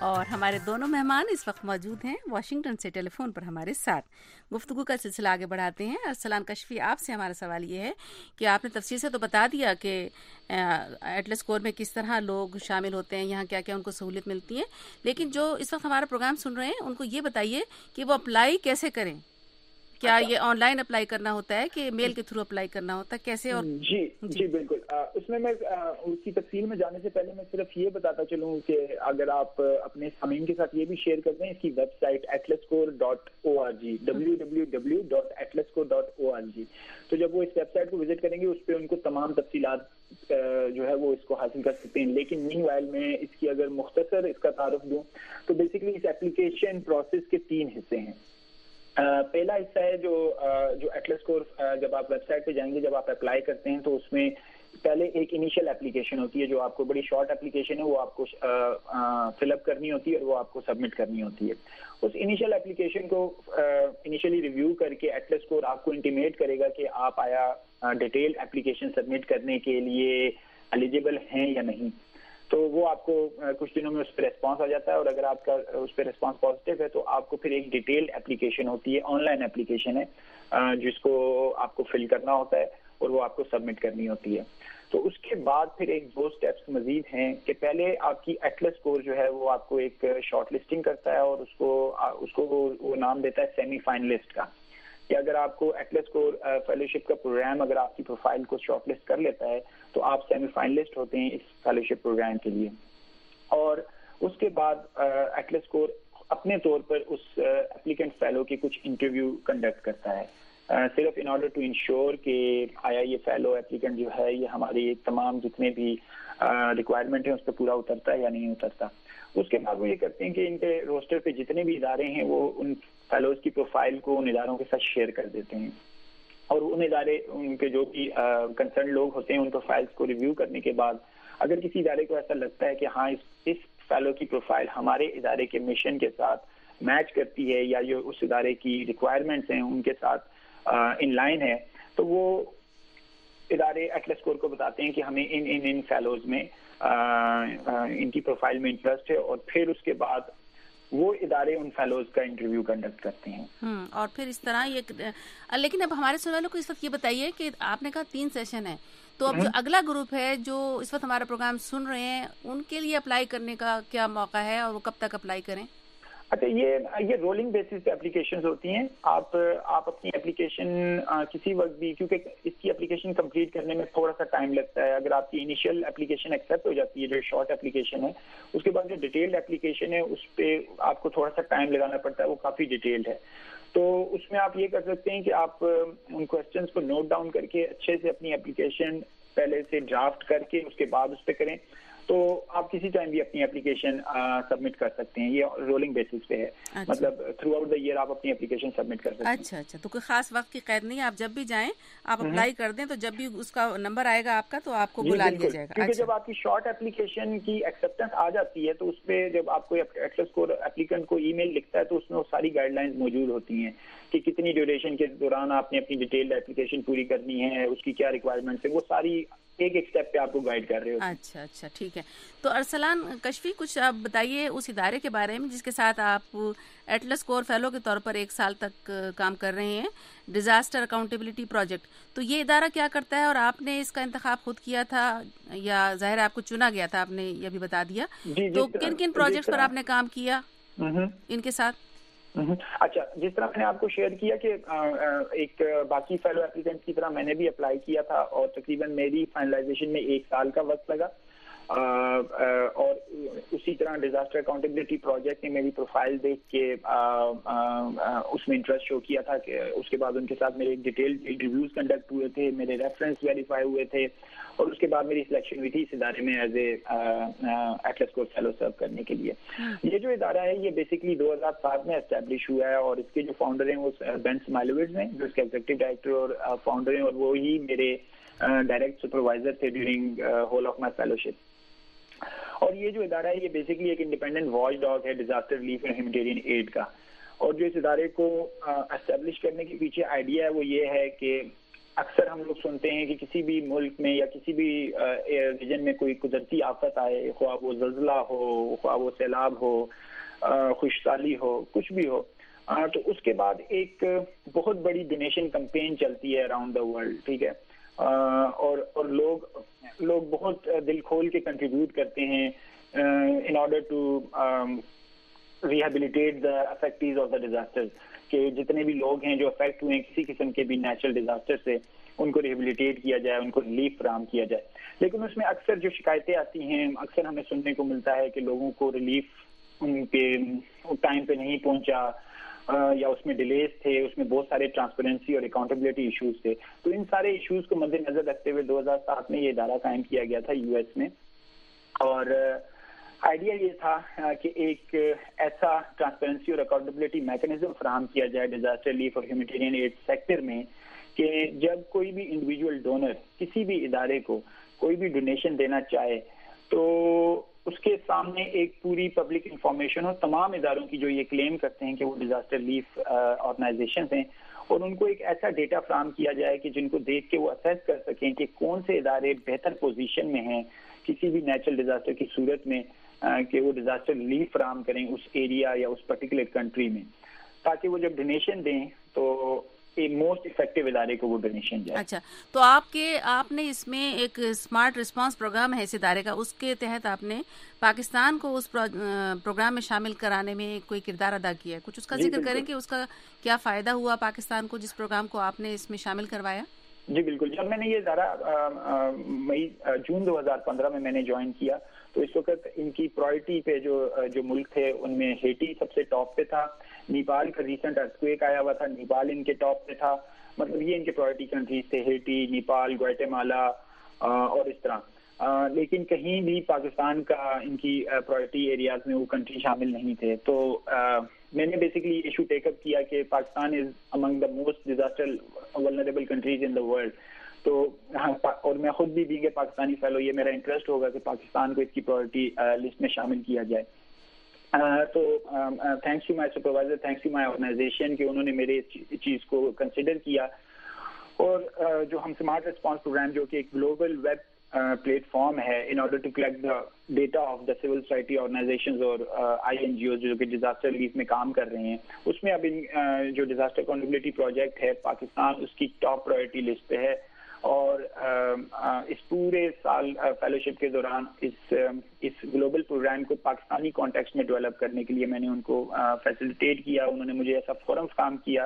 اور ہمارے دونوں مہمان اس وقت موجود ہیں واشنگٹن سے ٹیلی فون پر ہمارے ساتھ. گفتگو کا سلسلہ آگے بڑھاتے ہیں. ارسلان کشفی، آپ سے ہمارا سوال یہ ہے کہ آپ نے تفصیل سے تو بتا دیا کہ ایٹلس کور میں کس طرح لوگ شامل ہوتے ہیں، یہاں کیا کیا ان کو سہولت ملتی ہے، لیکن جو اس وقت ہمارا پروگرام سن رہے ہیں ان کو یہ بتائیے کہ وہ اپلائی کیسے کریں. کیا یہ آن لائن اپلائی کرنا ہوتا ہے کہ میل کے تھرو اپلائی کرنا ہوتا ہے، کیسے؟ اور جی بالکل. اس میں اس کی تفصیل میں جانے سے پہلے میں صرف یہ بتاتا چلوں کہ اگر آپ اپنے سامعین کے ساتھ یہ بھی شیئر کر دیں، اس کی ویب سائٹ atlascore.org www.atlascore.org. تو جب وہ اس ویب سائٹ کو وزٹ کریں گے اس پہ ان کو تمام تفصیلات جو ہے وہ اس کو حاصل کر سکتے ہیں. لیکن مین وائل میں اس کی اگر مختصر اس کا تعارف دوں تو بیسیکلی اس ایپلیکیشن پروسیس کے 3 حصے ہیں. پہلا حصہ ہے جو ایٹلس کور، جب آپ ویب سائٹ پہ جائیں گے، جب آپ اپلائی کرتے ہیں تو اس میں پہلے ایک انیشیل اپلیکیشن ہوتی ہے جو آپ کو بڑی شارٹ اپلیکیشن ہے، وہ آپ کو فل اپ کرنی ہوتی ہے اور وہ آپ کو سبمٹ کرنی ہوتی ہے. اس انیشیل اپلیکیشن کو انیشیلی ریویو کر کے ایٹلس کور آپ کو انٹیمیٹ کرے گا کہ آپ آیا ڈیٹیل اپلیکیشن سبمٹ کرنے کے لیے ایلیجیبل ہیں یا نہیں. تو وہ آپ کو کچھ دنوں میں اس پہ ریسپانس آ جاتا ہے، اور اگر آپ کا اس پہ ریسپانس پازیٹیو ہے تو آپ کو پھر ایک ڈیٹیلڈ اپلیکیشن ہوتی ہے، آن لائن اپلیکیشن ہے جس کو آپ کو فل کرنا ہوتا ہے اور وہ آپ کو سبمٹ کرنی ہوتی ہے. تو اس کے بعد پھر ایک 2 اسٹیپس مزید ہیں کہ پہلے آپ کی ایٹلس کور جو ہے وہ آپ کو ایک شارٹ لسٹنگ کرتا ہے اور اس کو وہ نام دیتا ہے سیمی فائنلسٹ کا. کہ اگر آپ کو ایٹلس کور فیلوشپ کا پروگرام اگر آپ کی پروفائل کو شارٹ لسٹ کر لیتا ہے تو آپ سیمی فائنلسٹ ہوتے ہیں اس فیلوشپ پروگرام کے لیے. اور اس کے بعد ایٹلس کور اپنے طور پر اس اپلیکنٹ فیلو کے کچھ انٹرویو کنڈکٹ کرتا ہے، صرف ان آرڈر ٹو انشور کہ آیا یہ فیلو ایپلیکنٹ جو ہے یہ ہماری تمام جتنے بھی ریکوائرمنٹ ہیں اس پہ پورا اترتا ہے یا نہیں اترتا. اس کے بعد وہ یہ کرتے ہیں کہ ان کے روسٹر پہ جتنے بھی ادارے ہیں وہ ان فیلوز کی پروفائل کو ان اداروں کے ساتھ شیئر کر دیتے ہیں، اور ان ادارے ان کے جو بھی کنسرن لوگ ہوتے ہیں ان پروفائلز کو ریویو کرنے کے بعد اگر کسی ادارے کو ایسا لگتا ہے کہ ہاں اس فیلو کی پروفائل ہمارے ادارے کے مشن کے ساتھ میچ کرتی ہے یا جو اس ادارے کی ریکوائرمنٹس ہیں ان کے ساتھ ان لائن ہے، تو وہ ادارے ایٹلس کور کو بتاتے ہیں کہ ہمیں ان فیلوز میں ان کی پروفائل میں انٹرسٹ ہے، اور پھر اس کے بعد وہ ادارے ان فیلوز کا انٹرویو کنڈکٹ کرتے ہیں. اور پھر اس طرح لیکن اب ہمارے سننے والوں کو اس وقت یہ بتائیے کہ آپ نے کہا 3 سیشن ہے، تو اب جو اگلا گروپ ہے جو اس وقت ہمارا پروگرام سن رہے ہیں ان کے لیے اپلائی کرنے کا کیا موقع ہے اور وہ کب تک اپلائی کریں؟ اچھا، یہ رولنگ بیسس پہ اپلیکیشنز ہوتی ہیں. آپ اپنی اپلیکیشن کسی وقت بھی، کیونکہ اس کی اپلیکیشن کمپلیٹ کرنے میں تھوڑا سا ٹائم لگتا ہے. اگر آپ کی انیشیل اپلیکیشن ایکسیپٹ ہو جاتی ہے جو شارٹ اپلیکیشن ہے، اس کے بعد جو ڈیٹیلڈ اپلیکیشن ہے اس پہ آپ کو تھوڑا سا ٹائم لگانا پڑتا ہے، وہ کافی ڈیٹیلڈ ہے. تو اس میں آپ یہ کر سکتے ہیں کہ آپ ان کوسچنس کو نوٹ ڈاؤن کر کے اچھے سے اپنی اپلیکیشن پہلے سے ڈرافٹ کر کے اس کے بعد اس پہ کریں، تو آپ کسی ٹائم بھی اپنی اپلیکیشن سبمٹ کر سکتے ہیں. یہ رولنگ بیسس پہ ہے. اچھا. مطلب تھرو آؤٹ دا ایئر آپ اپنی اپلیکیشن سبمٹ کر سکتے ہیں. اچھا، تو کوئی خاص وقت کی قید نہیں ہے، آپ جب بھی جائیں آپ اپلائی کر دیں تو جب بھی اس کا نمبر آئے گا آپ کا تو آپ کو بلا لیا جائے گا. کیونکہ جب آپ کی شارٹ اپلیکیشن کی ایکسیپٹنس آ جاتی ہے تو اس پہ جب آپ کو ایٹلس کور ایپلیکنٹ کو ای میل لکھتا ہے تو اس میں وہ ساری گائیڈ لائنز موجود ہوتی ہیں کہ کتنی ڈیوریشن کے دوران آپ نے اپنی ڈیٹیلڈ اپلیکیشن پوری کرنی ہے، اس کی کیا ریکوائرمنٹس ہے، وہ ساری ایک اسٹیپ پہ آپ کو گائیڈ کر رہے ہوتے ہیں. اچھا ٹھیک ہے. تو ارسلان کشفی کچھ آپ بتائیے اس ادارے کے بارے میں جس کے ساتھ آپ ایٹلس کور فیلو کے طور پر 1 سال تک کام کر رہے ہیں، ڈیزاسٹر اکاؤنٹیبلٹی پروجیکٹ. تو یہ ادارہ کیا کرتا ہے اور آپ نے اس کا انتخاب خود کیا تھا یا ظاہر آپ کو چنا گیا تھا؟ آپ نے یہ بھی بتا دیا. تو کن پروجیکٹس پر آپ نے کام کیا ان کے ساتھ؟ اچھا، جس طرح میں نے آپ کو شیئر کیا کہ ایک باقی فیلو اپلیکنٹ کی طرح میں نے بھی اپلائی کیا تھا اور تقریباً میری فائنلائزیشن میں 1 سال کا وقت لگا. اور اسی طرح ڈیزاسٹر اکاؤنٹیبلٹی پروجیکٹ نے میری پروفائل دیکھ کے اس میں انٹرسٹ شو کیا تھا کہ اس کے بعد ان کے ساتھ میرے ڈیٹیل ریویوز کنڈکٹ ہوئے تھے، میرے ریفرنس ویریفائی ہوئے تھے، اور اس کے بعد میری سلیکشن ہوئی تھی اس ادارے میں as a Atlas Corps fellow serve کرنے کے لیے. یہ جو ادارہ ہے یہ بیسکلی 2007 میں اسٹیبلش ہوا ہے اور اس کے جو فاؤنڈر ہیں وہ بین سمائلووٹز ہیں جو اس کے ایگزیکٹو ڈائریکٹر اور فاؤنڈر ہیں، اور وہی میرے ڈائریکٹ سپروائزر تھے during whole of my fellowship. اور یہ جو ادارہ ہے یہ بیسکلی ایک انڈیپینڈنٹ واچ ڈاگ ہے disaster relief and humanitarian aid کا. اور جو اس ادارے کو اسٹیبلش کرنے کے پیچھے آئیڈیا ہے وہ یہ ہے کہ اکثر ہم لوگ سنتے ہیں کہ کسی بھی ملک میں یا کسی بھی ریجن میں کوئی قدرتی آفت آئے, خواہ وہ زلزلہ ہو, خواہ وہ سیلاب ہو, خشک سالی ہو, کچھ بھی ہو, تو اس کے بعد ایک بہت بڑی ڈونیشن کمپین چلتی ہے اراؤنڈ دا ورلڈ, ٹھیک ہے, اور لوگ بہت دل کھول کے کنٹریبیوٹ کرتے ہیں in order to rehabilitate the affectees of the disaster, کہ جتنے بھی لوگ ہیں جو افیکٹ ہوئے ہیں کسی قسم کے بھی نیچرل ڈیزاسٹر سے, ان کو ریہیبلیٹیٹ کیا جائے, ان کو ریلیف فراہم کیا جائے. لیکن اس میں اکثر جو شکایتیں آتی ہیں, اکثر ہمیں سننے کو ملتا ہے کہ لوگوں کو ریلیف ان کے ٹائم پہ نہیں پہنچا, یا اس میں ڈیلیز تھے, اس میں بہت سارے ٹرانسپیرنسی اور اکاؤنٹیبلٹی ایشوز تھے. تو ان سارے ایشوز کو مد نظر رکھتے ہوئے 2007 میں یہ ادارہ قائم کیا گیا تھا یو ایس میں, اور آئیڈیا یہ تھا کہ ایک ایسا ٹرانسپیرنسی اور اکاؤنٹیبلٹی میکنزم فراہم کیا جائے ڈیزاسٹر ریلیف اور ہیومینیٹیرین ایڈ سیکٹر میں, کہ جب کوئی بھی انڈیویجول ڈونر کسی بھی ادارے کو کوئی بھی ڈونیشن دینا چاہے تو اس کے سامنے ایک پوری پبلک انفارمیشن ہو تمام اداروں کی جو یہ کلیم کرتے ہیں کہ وہ ڈیزاسٹر ریلیف آرگنائزیشنز ہیں, اور ان کو ایک ایسا ڈیٹا فراہم کیا جائے کہ جن کو دیکھ کے وہ اسیس کر سکیں کہ کون سے ادارے بہتر پوزیشن میں ہیں کسی بھی نیچرل ڈیزاسٹر کی صورت میں کہ وہ ڈیزاسٹر ریلیف فراہم کریں اس ایریا یا اس پرٹیکولر کنٹری میں, تاکہ وہ جب ڈونیشن دیں تو موسٹ افیکٹو ادارے کو وہ ڈونیشن جائے. اچھا, تو آپ نے اس میں ایک اسمارٹ رسپانس پروگرام ہے اس ادارے کا, اس کے تحت آپ نے پاکستان کو اس پروگرام میں شامل کرانے میں کوئی کردار ادا کیا ہے, کچھ اس کا ذکر کریں کہ اس کا کیا فائدہ ہوا پاکستان کو جس پروگرام کو آپ نے اس میں شامل کروایا؟ جی بالکل, جب میں نے یہ ادارہ جون 2015 میں نے جوائن کیا تو اس وقت ان کی پرائرٹی پہ جو ملک تھے ان میں ہیٹی سب سے ٹاپ پہ تھا, نیپال کا ریسنٹ ارتھکویک آیا ہوا تھا, نیپال ان کے ٹاپ پہ تھا, مطلب یہ ان کے پرائرٹی کنٹریز تھے, ہیٹی, نیپال, گوائٹمالا اور اس طرح. لیکن کہیں بھی پاکستان کا ان کی پرائرٹی ایریاز میں وہ کنٹری شامل نہیں تھے. تو میں نے بیسکلی ایشو ٹیک اپ کیا کہ Pakistan is among the most disaster vulnerable countries in the world. تو اور میں خود بھی بینگ اے پاکستانی فیلو یہ میرا انٹرسٹ ہوگا کہ پاکستان کو اس کی پرائرٹی لسٹ میں شامل کیا جائے. تو thanks to my supervisor, thanks to my organisation کہ انہوں نے میرے اس چیز کو کنسیڈر کیا. اور جو ہم اسمارٹ رسپانس پروگرام جو کہ ایک گلوبل ویب پلیٹ فارم ہے in order to collect the data of the civil society organisations اور INGOs جو کہ ڈیزاسٹر ریلیف میں کام کر رہے ہیں, اس میں اب جو ڈیزاسٹر اکاؤنٹیبلٹی پروجیکٹ ہے پاکستان اس کی ٹاپ پرائرٹی لسٹ پہ ہے. اور اس پورے سال فیلوشپ کے دوران اس گلوبل پروگرام کو پاکستانی کانٹیکسٹ میں ڈیولپ کرنے کے لیے میں نے ان کو فیسیلیٹیٹ کیا. انہوں نے مجھے ایسا فورم فراہم کیا,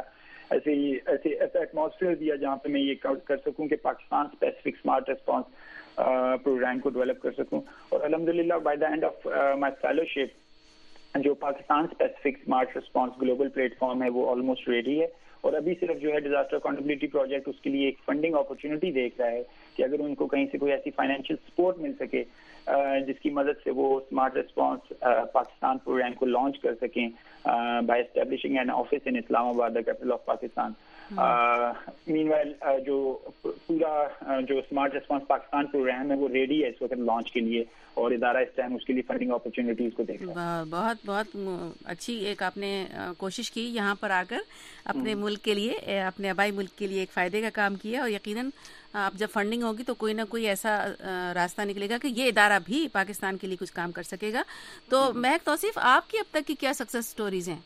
ایسا ایٹماسفیئر دیا جہاں پہ میں یہ کر سکوں کہ Pakistan specific smart response programme کو ڈیولپ کر سکوں. اور الحمدللہ by the end of my fellowship جو Pakistan specific smart response global platform ہے وہ آلموسٹ ریڈی ہے. اور ابھی صرف جو ہے ڈیزاسٹر اکاؤنٹیبلٹی پروجیکٹ اس کے لیے ایک فنڈنگ اپرچونٹی دیکھ رہا ہے کہ اگر ان کو کہیں سے کوئی ایسی فائنینشیل سپورٹ مل سکے جس کی مدد سے وہ اسمارٹ رسپانس پاکستان پروگرام کو لانچ کر سکیں by establishing an office in Islamabad the capital of Pakistan. Meanwhile جو پورا جو اسمارٹ رسپانس پاکستان پروگرام ہے وہ ریڈی ہے اس وقت لانچ کے لیے, اور ادارہ اس ٹائم اس کے لیے فنڈنگ اپرچونیٹیز کو دیکھ رہا ہے. بہت بہت اچھی ایک آپ نے کوشش کی یہاں پر آ کر اپنے ملک کے لیے, اپنے آبائی ملک کے لیے ایک فائدے کا کام کیا, اور یقیناً اب جب فنڈنگ ہوگی تو کوئی نہ کوئی ایسا راستہ نکلے گا کہ یہ ادارہ بھی پاکستان کے لیے کچھ کام کر سکے گا. تو مہک توصیف, آپ کی اب تک کی کیا سکسیس سٹوریز ہیں؟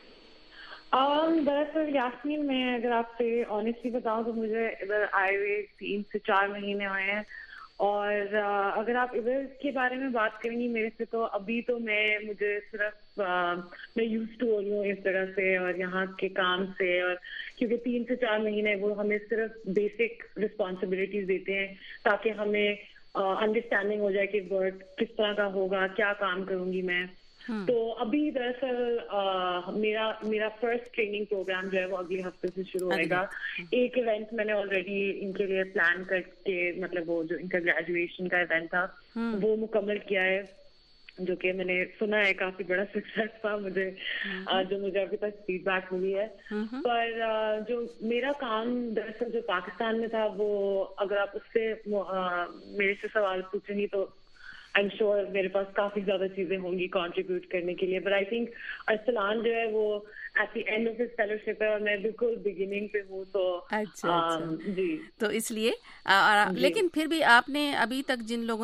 دراصل یاسمین, میں اگر آپ سے آنیسٹلی بتاؤں تو مجھے ادھر آئے ہوئے 3 سے 4 مہینے ہوئے ہیں, اور اگر آپ ادھر کے بارے میں بات کریں گی میرے سے تو ابھی تو مجھے صرف میں یوز ٹو ہو رہی ہوں اس طرح سے اور یہاں کے کام سے, اور کیونکہ 3 سے 4 مہینے وہ ہمیں صرف بیسک رسپانسبلٹیز دیتے ہیں تاکہ ہمیں انڈرسٹینڈنگ ہو جائے کہ ورک کس طرح کا ہوگا, کیا کام کروں گی میں. تو ابھی دراصل میرا فرسٹ ٹریننگ پروگرام جو ہے وہ اگلے ہفتے سے شروع ہوئے گا. ایک ایونٹ میں نے آلریڈی ان کے لیے پلان کر کے, مطلب وہ جو ان کا گریجویشن کا ایونٹ تھا وہ مکمل کیا ہے, جو کہ میں نے سنا ہے کافی بڑا سکسیس تھا مجھے, جو مجھے ابھی تک فیڈ بیک ملی ہے. پر جو میرا کام دراصل جو پاکستان میں تھا وہ اگر آپ اس سے میرے سے سوال پوچھیں گی تو آئی ایم شیور میرے پاس کافی زیادہ چیزیں ہوں گی کنٹریبیوٹ کرنے کے لیے. بٹ آئی تھنک ارسلان جو ہے وہ at the end of his fellowship है और मैं बिल्कुल beginning पे हूँ, तो अच्छा जी, तो इसलिए लेकिन फिर भी आपने अभी तक जिन लोगों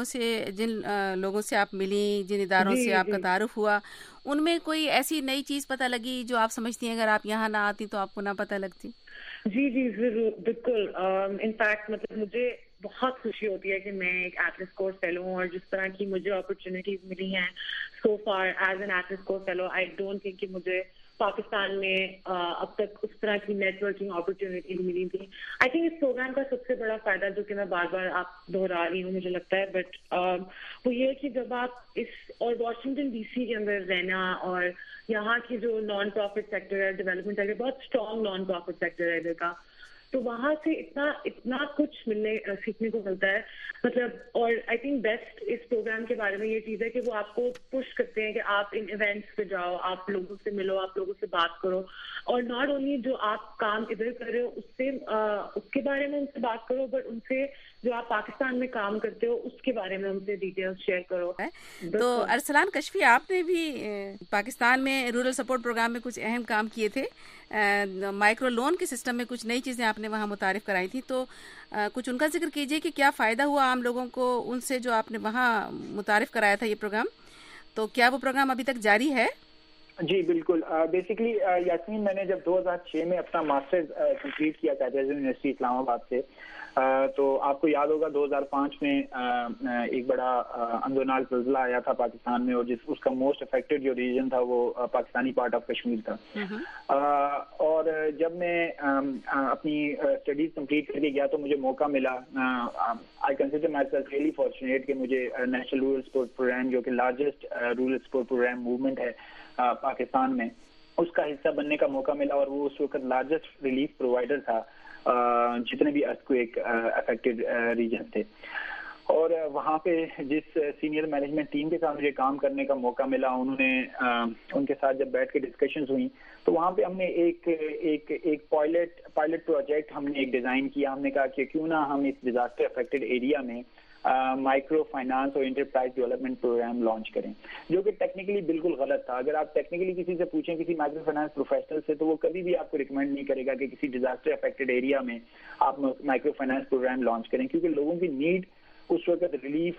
से आप मिली, जिन इदारों से आपका तारुफ हुआ, उनमें कोई ऐसी नई चीज पता लगी जो आप समझती हैं अगर आप यहाँ ना आती तो आपको ना पता लगती? जी जरूर, बिल्कुल। इनफैक्ट मतलब मुझे बहुत खुशी होती है कि मैं एक एटलस कोर फेलो हूँ, और जिस तरह की मुझे अपॉर्चुनिटीज मिली हैं so far as an Atlas Corps fellow, I don't think कि मुझे पाकिस्तान में अब तक उस तरह की नेटवर्किंग अपॉर्चुनिटीज मिली थी। आई थिंक इस प्रोग्राम का सबसे बड़ा फायदा, जो कि मैं बार बार आप दोहरा रही हूँ मुझे लगता है, बट वो ये है कि जब आप और वॉशिंगटन डीसी के अंदर रहना, और यहाँ की जो नॉन प्रॉफिट सेक्टर है, डेवलपमेंट सेक्टर, बहुत स्ट्रॉन्ग नॉन प्रॉफिट सेक्टर है इधर का, तो वहाँ से इतना कुछ सीखने को मिलता है। मतलब, और आई थिंक बेस्ट इस प्रोग्राम के बारे में ये चीज़ है कि वो आपको पुश करते हैं कि आप इन इवेंट्स पे जाओ, आप लोगों से मिलो, आप लोगों से बात करो, और नॉट ओनली जो आप काम इधर कर रहे हो उसके बारे में उनसे बात करो, बट उनसे जो आप पाकिस्तान में काम करते हो उसके बारे में उनसे डिटेल्स शेयर करो। तो अरसलान कशफी, आपने भी पाकिस्तान में रूरल सपोर्ट प्रोग्राम में कुछ अहम काम किए थे, माइक्रो लोन के सिस्टम में कुछ नई चीज़ें आपने वहाँ मुतारिफ कराई थी, तो कुछ उनका जिक्र कीजिए कि क्या फ़ायदा हुआ आम लोगों को उनसे जो आपने वहाँ मुतारिफ कराया था ये प्रोग्राम, तो क्या वो प्रोग्राम अभी तक जारी है? जी बिल्कुल। बेसिकली यास्मीन, मैंने जब 2006 में अपना मास्टर्स कंप्लीट किया था यूनिवर्सिटी इस्लामाबाद से, तो आपको याद होगा 2005 में एक बड़ा अंदोनाल ज़ल्ज़ला आया था पाकिस्तान में, और उसका मोस्ट अफेक्टेड जो रीजन था वो पाकिस्तानी पार्ट ऑफ कश्मीर था। और जब मैं अपनी स्टडीज कंप्लीट करके गया तो मुझे मौका मिला, I consider myself really fortunate कि मुझे नेशनल रूरल सपोर्ट प्रोग्राम, जो कि largest rural support programme movement है पाकिस्तान में, उसका हिस्सा बनने का मौका मिला, और वो उस वक्त लार्जेस्ट रिलीफ प्रोवाइडर था जितने भी अर्थक्वेक अफेक्टेड रीजन थे। और वहाँ पे जिस सीनियर मैनेजमेंट टीम के साथ मुझे काम करने का मौका मिला, उनके साथ जब बैठ के डिस्कशंस हुई, तो वहाँ पे हमने एक पायलट प्रोजेक्ट हमने एक डिज़ाइन किया। हमने कहा कि क्यों ना हम इस डिजास्टर अफेक्टेड एरिया में माइक्रो फाइनेंस और इंटरप्राइज डेवलपमेंट प्रोग्राम लॉन्च करें, जो कि टेक्निकली बिल्कुल गलत था। अगर आप टेक्निकली किसी से पूछें, किसी माइक्रो फाइनेंस प्रोफेशनल से, तो वो कभी भी आपको रिकमेंड नहीं करेगा कि किसी डिजास्टर अफेक्टेड एरिया में आप माइक्रो फाइनेंस प्रोग्राम लॉन्च करें, क्योंकि लोगों की नीड उस वक्त रिलीफ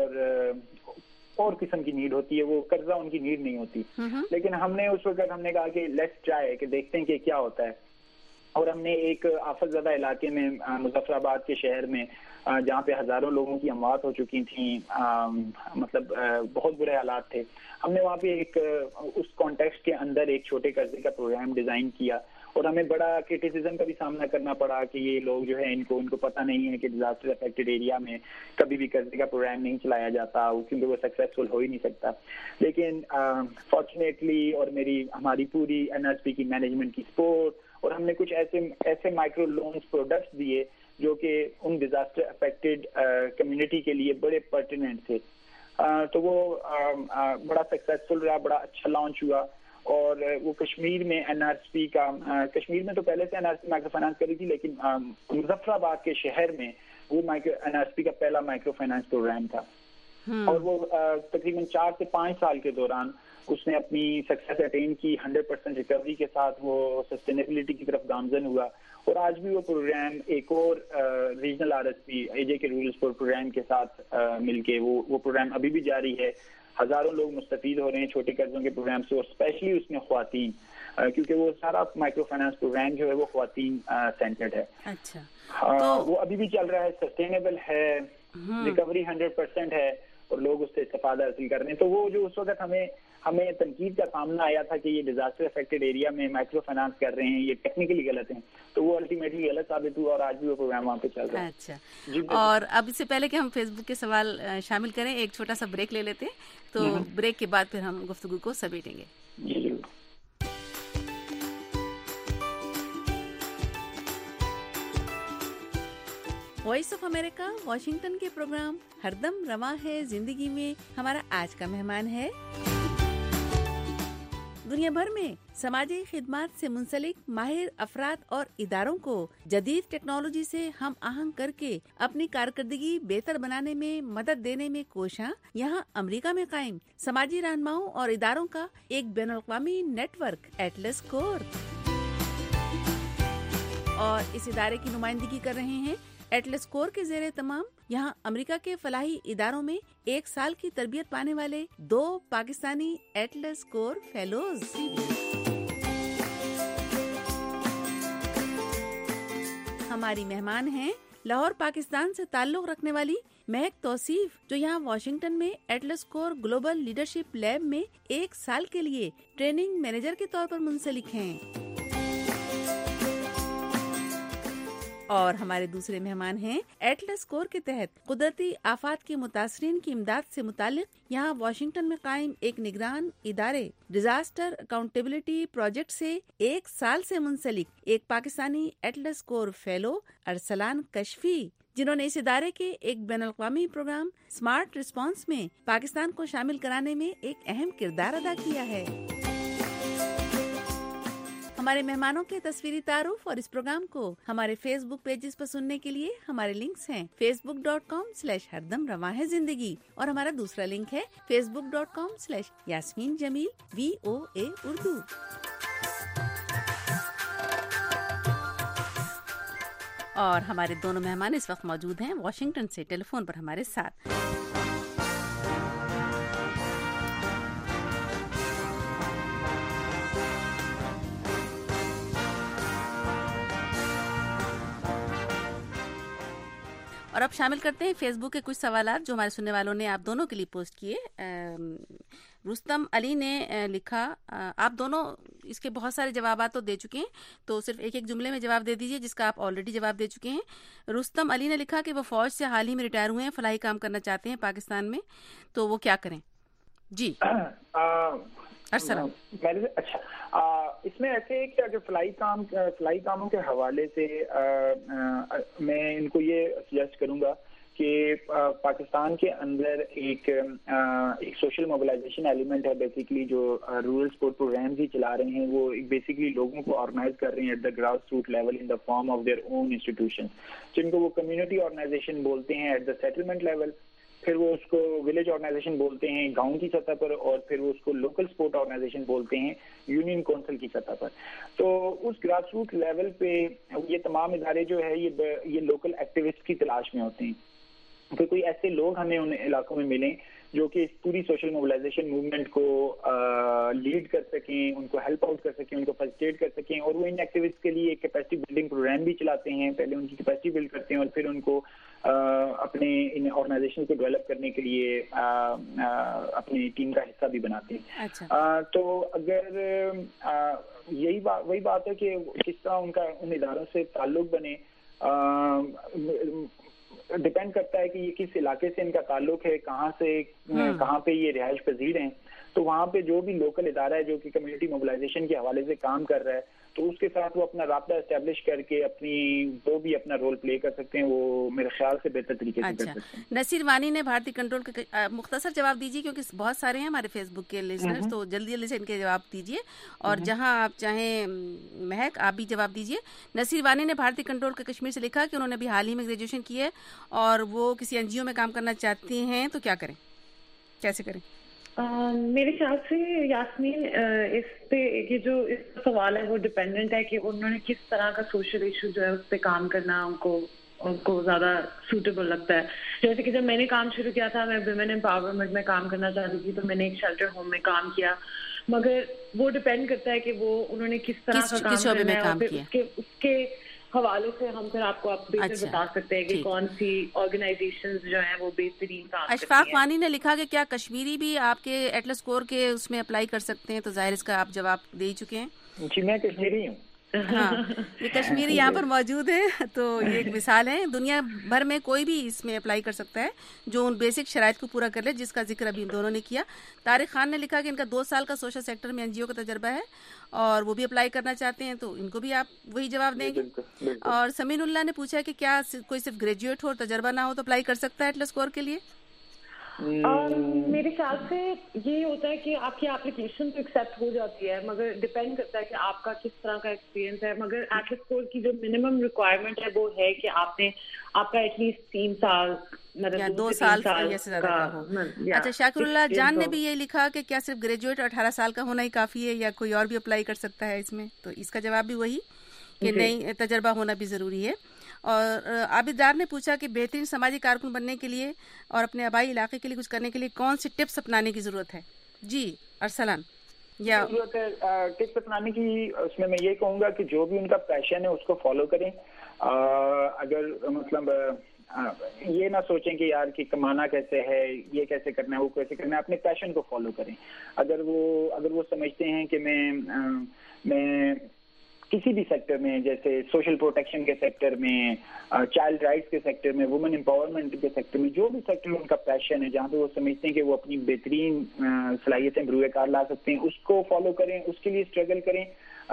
और किस्म की नीड होती है, वो कर्जा उनकी नीड नहीं होती। लेकिन उस वक्त हमने कहा कि लेट्स ट्राई, कि देखते हैं कि क्या होता है। और हमने एक आफत ज़दा इलाके में, मुजफ्फराबाद के शहर में, जहाँ पे हजारों लोगों की अमवात हो चुकी थी, मतलब बहुत बुरे हालात थे, हमने वहाँ पे उस कॉन्टेक्स्ट के अंदर एक छोटे कर्जे का प्रोग्राम डिजाइन किया। और हमें बड़ा क्रिटिसिज्म का भी सामना करना पड़ा कि ये लोग जो है इनको पता नहीं है कि डिजास्टर अफेक्टेड एरिया में कभी भी कर्जे का प्रोग्राम नहीं चलाया जाता, क्योंकि वो सक्सेसफुल हो ही नहीं सकता। लेकिन फॉर्चुनेटली, और हमारी पूरी एनआरएसपी की मैनेजमेंट की सपोर्ट, और हमने कुछ ऐसे माइक्रो लोन्स प्रोडक्ट्स दिए जो कि उन डिजास्टर अफेक्टेड कम्युनिटी के लिए बड़े पर्टिनेंट थे। तो वो बड़ा सक्सेसफुल रहा, बड़ा अच्छा लॉन्च हुआ। और वो कश्मीर में एनआरएसपी का, कश्मीर में तो पहले से एनआरएसपी माइक्रो फाइनेंस करी थी, लेकिन मुजफ्फराबाद के शहर में वो एनआरएसपी का पहला माइक्रो फाइनेंस प्रोग्राम था। और वो तकरीबन 4 से 5 साल के दौरान उसने अपनी सक्सेस अटेन की, 100% रिकवरी के साथ वो सस्टेनेबिलिटी की तरफ गामजन हुआ। और आज भी वो प्रोग्राम एक और रीजनल आरएसपी एजे के रूरल सपोर्ट प्रोग्राम के साथ मिलके वो प्रोग्राम अभी भी जारी है। हजारों लोग मुस्तफीद हो रहे हैं छोटे कर्जों के प्रोग्राम से, और स्पेशली उसमें ख्वातीन, क्योंकि वो सारा माइक्रो फाइनेंस प्रोग्राम जो है वो ख्वातीन सेंटर्ड है। अच्छा, तो वो अभी भी चल रहा है, सस्टेनेबल है, रिकवरी 100% है, और लोग उससे इस्तेफादा हासिल कर रहे हैं। तो वो जो उस वक्त हमें तनकीद का सामना आया था कि ये डिजास्टर अफेक्टेड एरिया में माइक्रो फाइनेंस कर रहे हैं, ये टेक्निकली गलत है, तो वो अल्टीमेटली गलत साबित हुआ, और आज भी वो प्रोग्राम वहाँ पे चल रहा है। अच्छा, और अब इससे पहले कि हम फेसबुक के सवाल शामिल करें, एक छोटा सा ब्रेक ले लेते हैं, तो ब्रेक के बाद फिर हम गुफ्तगू को समेटेंगे। जी जरूर। वॉइस ऑफ अमेरिका वॉशिंगटन के प्रोग्राम हरदम रवां है जिंदगी में हमारा आज का मेहमान है दुनिया भर में समाजी खिदमत से मुंसलिक माहिर अफराद और इदारों को जदीद टेक्नोलॉजी से हम आहंग करके अपनी कारकर्दगी बेहतर बनाने में मदद देने में कोशां यहाँ अमेरिका में कायम समाजी रहनुमाओं और इदारों का एक बैनुल-अक़वामी नेटवर्क एटलस कोर, और इस इदारे की नुमाइंदगी कर रहे हैं एटलस कोर के ज़ेरे तमाम यहाँ अमेरिका के फलाही इदारों में 1 साल की तरबियत पाने वाले 2 पाकिस्तानी एटलस कोर फेलोज। हमारी मेहमान हैं लाहौर पाकिस्तान से ताल्लुक़ रखने वाली महक तौसीफ, जो यहाँ वाशिंगटन में Atlas Corps global leadership lab में 1 साल के लिए ट्रेनिंग मैनेजर के तौर पर मुंसलिक हैं। और हमारे दूसरे मेहमान हैं एटलस कोर के तहत कुदरती आफात के मुतासरीन की इमदाद से मुतालिक यहाँ वाशिंगटन में कायम एक निगरान इदारे डिजास्टर अकाउंटेबिलिटी प्रोजेक्ट से 1 साल से मुंसलिक एक Pakistani Atlas Corps fellow Arsalan Kashfi, जिन्होंने इस इदारे के एक बैनुल-अक़वामी प्रोग्राम स्मार्ट रिस्पांस में पाकिस्तान को शामिल कराने में एक अहम किरदार अदा किया है। हमारे मेहमानों के तस्वीरी तारुफ और इस प्रोग्राम को हमारे फेसबुक पेजेस पर सुनने के लिए हमारे लिंक्स हैं facebook.com/हरदम रवां है जिंदगी, और हमारा दूसरा लिंक है facebook.com/यास्मीन जमील VOA उर्दू। और हमारे दोनों मेहमान इस वक्त मौजूद हैं वाशिंगटन से टेलीफोन पर हमारे साथ। और अब शामिल करते हैं फेसबुक के कुछ सवालात जो हमारे सुनने वालों ने आप दोनों के लिए पोस्ट किए। रुस्तम अली ने लिखा, आप दोनों इसके बहुत सारे जवाब तो दे चुके हैं, तो सिर्फ एक एक जुमले में जवाब दे दीजिए जिसका आप ऑलरेडी जवाब दे चुके हैं। रुस्तम अली ने लिखा कि वो फौज से हाल ही में रिटायर हुए हैं, फलाही काम करना चाहते हैं पाकिस्तान में, तो वो क्या करें? जी अच्छा, इसमें ऐसे है कि अगर फलाई कामों के हवाले से मैं इनको ये सजेस्ट करूंगा कि पाकिस्तान के अंदर एक सोशल मोबिलाइजेशन एलिमेंट है बेसिकली, जो रूरल सपोर्ट प्रोग्राम्स ही चला रहे हैं। वो बेसिकली लोगों को ऑर्गेनाइज कर रहे हैं at the grass root level in the form of their own institution, जिनको वो कम्युनिटी ऑर्गेनाइजेशन बोलते हैं एट द सेटलमेंट लेवल, फिर वो उसको विलेज ऑर्गेनाइजेशन बोलते हैं गांव की सतह पर, और फिर वो उसको लोकल सपोर्ट ऑर्गेनाइजेशन बोलते हैं यूनियन काउंसिल की सतह पर। तो उस ग्रास रूट लेवल पे ये तमाम इदारे जो है ये लोकल एक्टिविस्ट की तलाश में होते हैं कि कोई ऐसे लोग हमें उन इलाकों में मिलें जो कि इस पूरी सोशल मोबिलाइजेशन मूवमेंट को लीड कर सकें, उनको हेल्प आउट कर सकें, उनको फैसिलिटेट कर सकें। और वो इन एक्टिविस्ट के लिए एक कैपेसिटी बिल्डिंग प्रोग्राम भी चलाते हैं, पहले उनकी कैपेसिटी बिल्ड करते हैं और फिर उनको अपने इन ऑर्गेनाइजेशन को डेवलप करने के लिए अपनी टीम का हिस्सा भी बनाते हैं। अच्छा। तो अगर वही बात है कि किस तरह उनका उन इदारों से ताल्लुक बने, डिपेंड करता है कि ये किस इलाके से इनका ताल्लुक है, कहाँ पे ये रिहाइश पजीर हैं। तो वहाँ पे जो भी लोकल इदारा है जो कि कम्युनिटी मोबिलाइजेशन के हवाले से काम कर रहा है, तो उसके साथ वो अपना राब्ता एस्टेब्लिश करके जो भी अपना रोल प्ले कर सकते हैं, वो मेरे ख्याल से बेहतर तरीके से कर सकते हैं। नसीर वानी ने भारतीय कंट्रोल के मुख्तसर जवाब दीजिए क्योंकि बहुत सारे हैं हमारे फेसबुक के लिसनर्स, तो जल्दी जल्दी से इनके जवाब दीजिए, और जहां आप चाहें महक आप भी जवाब दीजिए। नसीर वानी ने भारतीय कंट्रोल के कश्मीर से लिखा कि उन्होंने अभी हाल ही में ग्रेजुएशन की है और वो किसी एनजीओ में काम करना चाहती हैं, तो क्या करें, कैसे करें? मेरे ख्याल से यास्मीन इस पे ये जो इस सवाल है वो डिपेंडेंट है कि उन्होंने किस तरह का सोशल इशू जो है उस पे काम करना उनको ज्यादा सूटेबल लगता है। जैसे कि जब मैंने काम शुरू किया था, मैं विमेन एम्पावरमेंट में काम करना चाहती थी, तो मैंने एक शेल्टर होम में काम किया, मगर वो डिपेंड करता है कि वो उन्होंने किस तरह का काम करना है और फिर उसके हवाले से हम फिर आपको बेहतर बता सकते हैं कि कौन सी ऑर्गेनाइजेशंस जो हैं वो बेहतरीन काम करती हैं। अशफाक वानी ने लिखा कि क्या कश्मीरी भी आपके एटलस कोर के उसमें अप्लाई कर सकते हैं, तो जाहिर इसका आप जवाब दे ही चुके हैं। जी मैं कश्मीरी हूँ। हाँ, ये कश्मीरी यहाँ पर मौजूद है, तो ये एक मिसाल है। दुनिया भर में कोई भी इसमें अप्लाई कर सकता है जो उन बेसिक शराइत को पूरा कर ले जिसका जिक्र अभी इन दोनों ने किया। तारिक खान ने लिखा कि इनका 2 साल का सोशल सेक्टर में एनजीओ का तजर्बा है और वो भी अप्लाई करना चाहते हैं, तो इनको भी आप वही जवाब देंगे। और समीनुल्लाह ने पूछा है कि क्या कोई सिर्फ ग्रेजुएट हो और तजर्बा ना हो तो अप्लाई कर सकता है एटलस कोर के लिए? میرے خیال سے یہ ہوتا ہے کہ آپ کی اپلیکیشن تو ایکسیپٹ ہو جاتی ہے، مگر ڈپینڈ کرتا ہے کہ آپ کا کس طرح کا ایکسپیرینس ہے. مگر ایٹلس اسکور کی جو منیمم ریکوائرمنٹ ہے وہ ہے کہ آپ کا ایٹ لیسٹ 3 سال یا 2 سال یا سے زیادہ کا ہو. اچھا، شاکر اللہ جان نے بھی یہ لکھا کہ کیا صرف گریجویٹ 18 سال کا ہونا ہی کافی ہے یا کوئی اور بھی اپلائی کر سکتا ہے اس میں؟ تو اس کا جواب بھی وہی کہ نہیں، تجربہ ہونا بھی ضروری ہے. اور عابد ڈار نے پوچھا کہ بہترین سماجی کارکن بننے کے لیے اور اپنے آبائی علاقے کے لیے کچھ کرنے کے لیے کون سی ٹپس اپنانے کی ضرورت ہے؟ جی ارسلان. یا ضرورت ہے ٹپس اپنانے کی، اس میں یہ کہوں گا کہ جو بھی ان کا پیشن ہے اس کو فالو کریں. اگر مطلب یہ نہ سوچیں کہ یار کہ کمانا کیسے ہے، یہ کیسے کرنا ہے، وہ کیسے کرنا ہے، اپنے پیشن کو فالو کریں. اگر وہ سمجھتے ہیں کہ میں کسی بھی سیکٹر میں، جیسے سوشل پروٹیکشن کے سیکٹر میں، چائلڈ رائٹس کے سیکٹر میں، وومن امپاورمنٹ کے سیکٹر میں، جو بھی سیکٹر ان کا پیشن ہے، جہاں پہ وہ سمجھتے ہیں کہ وہ اپنی بہترین صلاحیتیں بروئے کار لا سکتے ہیں، اس کو فالو کریں، اس کے لیے اسٹرگل کریں.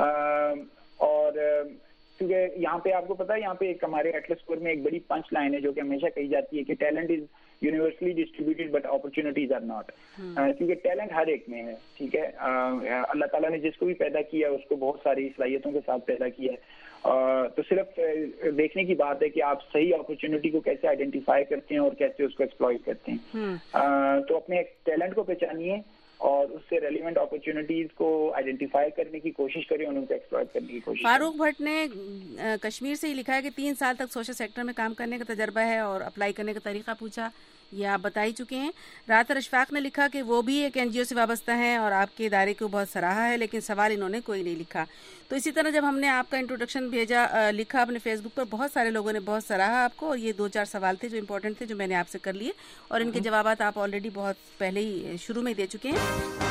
اور کیونکہ یہاں پہ آپ کو پتا ہے، یہاں پہ ایک ہمارے ایٹلس اسکور میں ایک بڑی پنچ لائن ہے جو کہ ہمیشہ کہی جاتی ہے کہ talent is universally distributed but opportunities are not. کیونکہ ٹیلنٹ ہر ایک میں ہے، ٹھیک ہے. اللہ تعالیٰ نے جس کو بھی پیدا کیا ہے اس کو بہت ساری صلاحیتوں کے ساتھ پیدا کیا ہے. تو صرف دیکھنے کی بات ہے کہ آپ صحیح اپرچونیٹی کو کیسے آئیڈینٹیفائی کرتے ہیں اور کیسے اس کو ایکسپلوئٹ کرتے ہیں. تو اپنے ٹیلنٹ کو پہچانیے اور اس سے ریلیونٹ اپرچونیٹیز کو آئیڈینٹیفائی کرنے کی کوشش کریں اور ان کو ایکسپلوئٹ کرنے کی کوشش کریں. فاروق بھٹ نے کشمیر سے ہی لکھا ہے کہ 3 سال تک سوشل سیکٹر میں کام کرنے کا تجربہ ہے اور اپلائی کرنے کا طریقہ پوچھا، یہ آپ بتا ہی چکے ہیں. رات اشفاق نے لکھا کہ وہ بھی ایک NGO سے وابستہ ہیں اور آپ کے ادارے کو بہت سراہا ہے، لیکن سوال انہوں نے کوئی نہیں لکھا. تو اسی طرح جب ہم نے آپ کا انٹروڈکشن لکھا اپنے فیس بک پر، بہت سارے لوگوں نے بہت سراہا آپ کو، اور یہ 2-4 سوال تھے جو امپورٹنٹ تھے جو میں نے آپ سے کر لیے، اور ان کے جوابات آپ آلریڈی بہت پہلے ہی شروع میں دے چکے ہیں.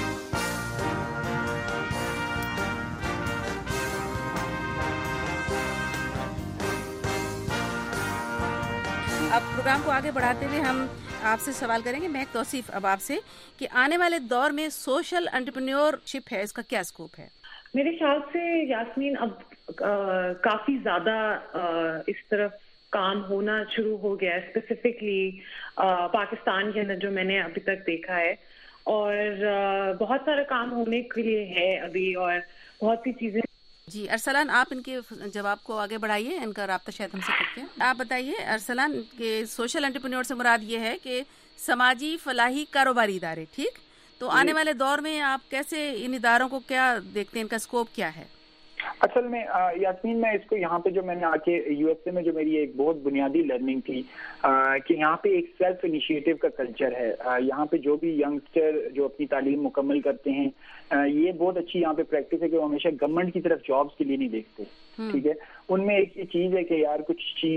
اب پروگرام کو آگے بڑھاتے ہوئے ہم آپ سے سوال کریں گے، میں ایک توصیف اب آپ سے، کہ آنے والے دور میں سوشل انٹرپرینیورشپ ہے، اس کا کیا اسکوپ ہے؟ میرے خیال سے یاسمین اب کافی زیادہ اس طرف کام ہونا شروع ہو گیا ہے، اسپیسیفکلی پاکستان کے اندر جو میں نے ابھی تک دیکھا ہے. اور بہت سارا کام ہونے کے لیے ہے ابھی، اور بہت سی چیزیں. جی ارسلان، آپ ان کے جواب کو آگے بڑھائیے، ان کا رابطہ شاید ہم سے کرتے ہیں. آپ بتائیے ارسلان کہ سوشل انٹرپرینیور سے مراد یہ ہے کہ سماجی فلاحی کاروباری ادارے، ٹھیک؟ تو آنے والے دور میں آپ کیسے ان اداروں کو کیا دیکھتے ہیں، ان کا اسکوپ کیا ہے؟ اصل میں یاسمین، میں اس کو یہاں پہ جو میں نے آ کے USA میں جو میری ایک بہت بنیادی لرننگ تھی کہ یہاں پہ ایک سیلف انیشیٹو کا کلچر ہے. یہاں پہ جو بھی ینگسٹر جو اپنی تعلیم مکمل کرتے ہیں، یہ بہت اچھی یہاں پہ پریکٹس ہے کہ وہ ہمیشہ گورنمنٹ کی طرف جابس کے لیے نہیں دیکھتے، ٹھیک ہے. ان میں ایک یہ چیز ہے کہ یار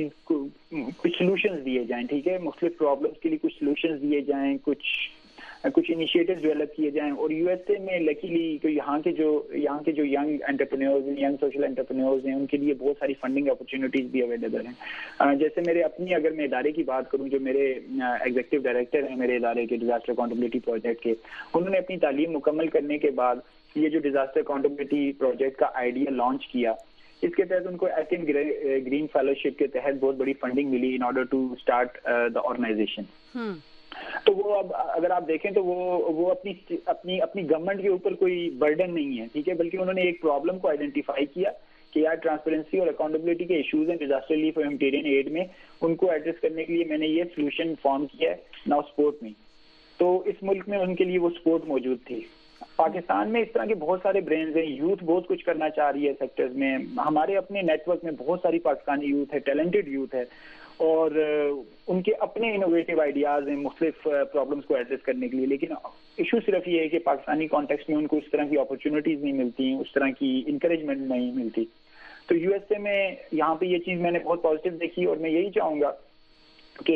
کچھ سولوشنز دیے جائیں، ٹھیک ہے، مختلف پرابلمس کے لیے کچھ سولوشنز دیے جائیں، کچھ انیشیٹوز ڈیولپ کیے جائیں. اور USA میں لکیلی یہاں کے جو ینگ انٹرپرینیورز ہیں، ینگ سوشل انٹرپرینیورز ہیں، ان کے لیے بہت ساری فنڈنگ اپرچونیٹیز بھی اویلیبل ہیں. جیسے اگر میں ادارے کی بات کروں، جو میرے ایگزیکٹو ڈائریکٹر ہیں میرے ادارے کے ڈیزاسٹر اکاؤنٹیبلٹی پروجیکٹ کے، انہوں نے اپنی تعلیم مکمل کرنے کے بعد یہ جو ڈیزاسٹر اکاؤنٹیبلٹی پروجیکٹ کا آئیڈیا لانچ کیا، اس کے تحت ان کو ایتھن گرین فیلوشپ کے تحت بہت بڑی فنڈنگ ملی in order to start the organisation. تو وہ اب اگر آپ دیکھیں تو وہ اپنی گورنمنٹ کے اوپر کوئی برڈن نہیں ہے، ٹھیک ہے، بلکہ انہوں نے ایک پرابلم کو آئیڈینٹیفائی کیا کہ یار ٹرانسپیرنسی اور اکاؤنٹیبلٹی کے ایشوز ہیں ڈیزاسٹر ریلیف اور ہیومینٹیرین ایڈ میں، ان کو ایڈریس کرنے کے لیے میں نے یہ سولوشن فارم کیا ہے ناؤ سپورٹ میں. تو اس ملک میں ان کے لیے وہ سپورٹ موجود تھی. پاکستان میں اس طرح کے بہت سارے برینز ہیں، یوتھ بہت کچھ کرنا چاہ رہی ہے سیکٹرز میں. ہمارے اپنے نیٹ ورک میں بہت ساری پاکستانی یوتھ ہے، ٹیلنٹڈ یوتھ ہے، اور ان کے اپنے انوویٹیو آئیڈیاز ہیں مختلف پرابلمس کو ایڈریس کرنے کے لیے. لیکن ایشو صرف یہ ہے کہ پاکستانی کانٹیکسٹ میں ان کو اس طرح کی اپرچونیٹیز نہیں ملتی، اس طرح کی انکریجمنٹ نہیں ملتی. تو USA میں یہاں پہ یہ چیز میں نے بہت پازیٹیو دیکھی، اور میں یہی چاہوں گا کہ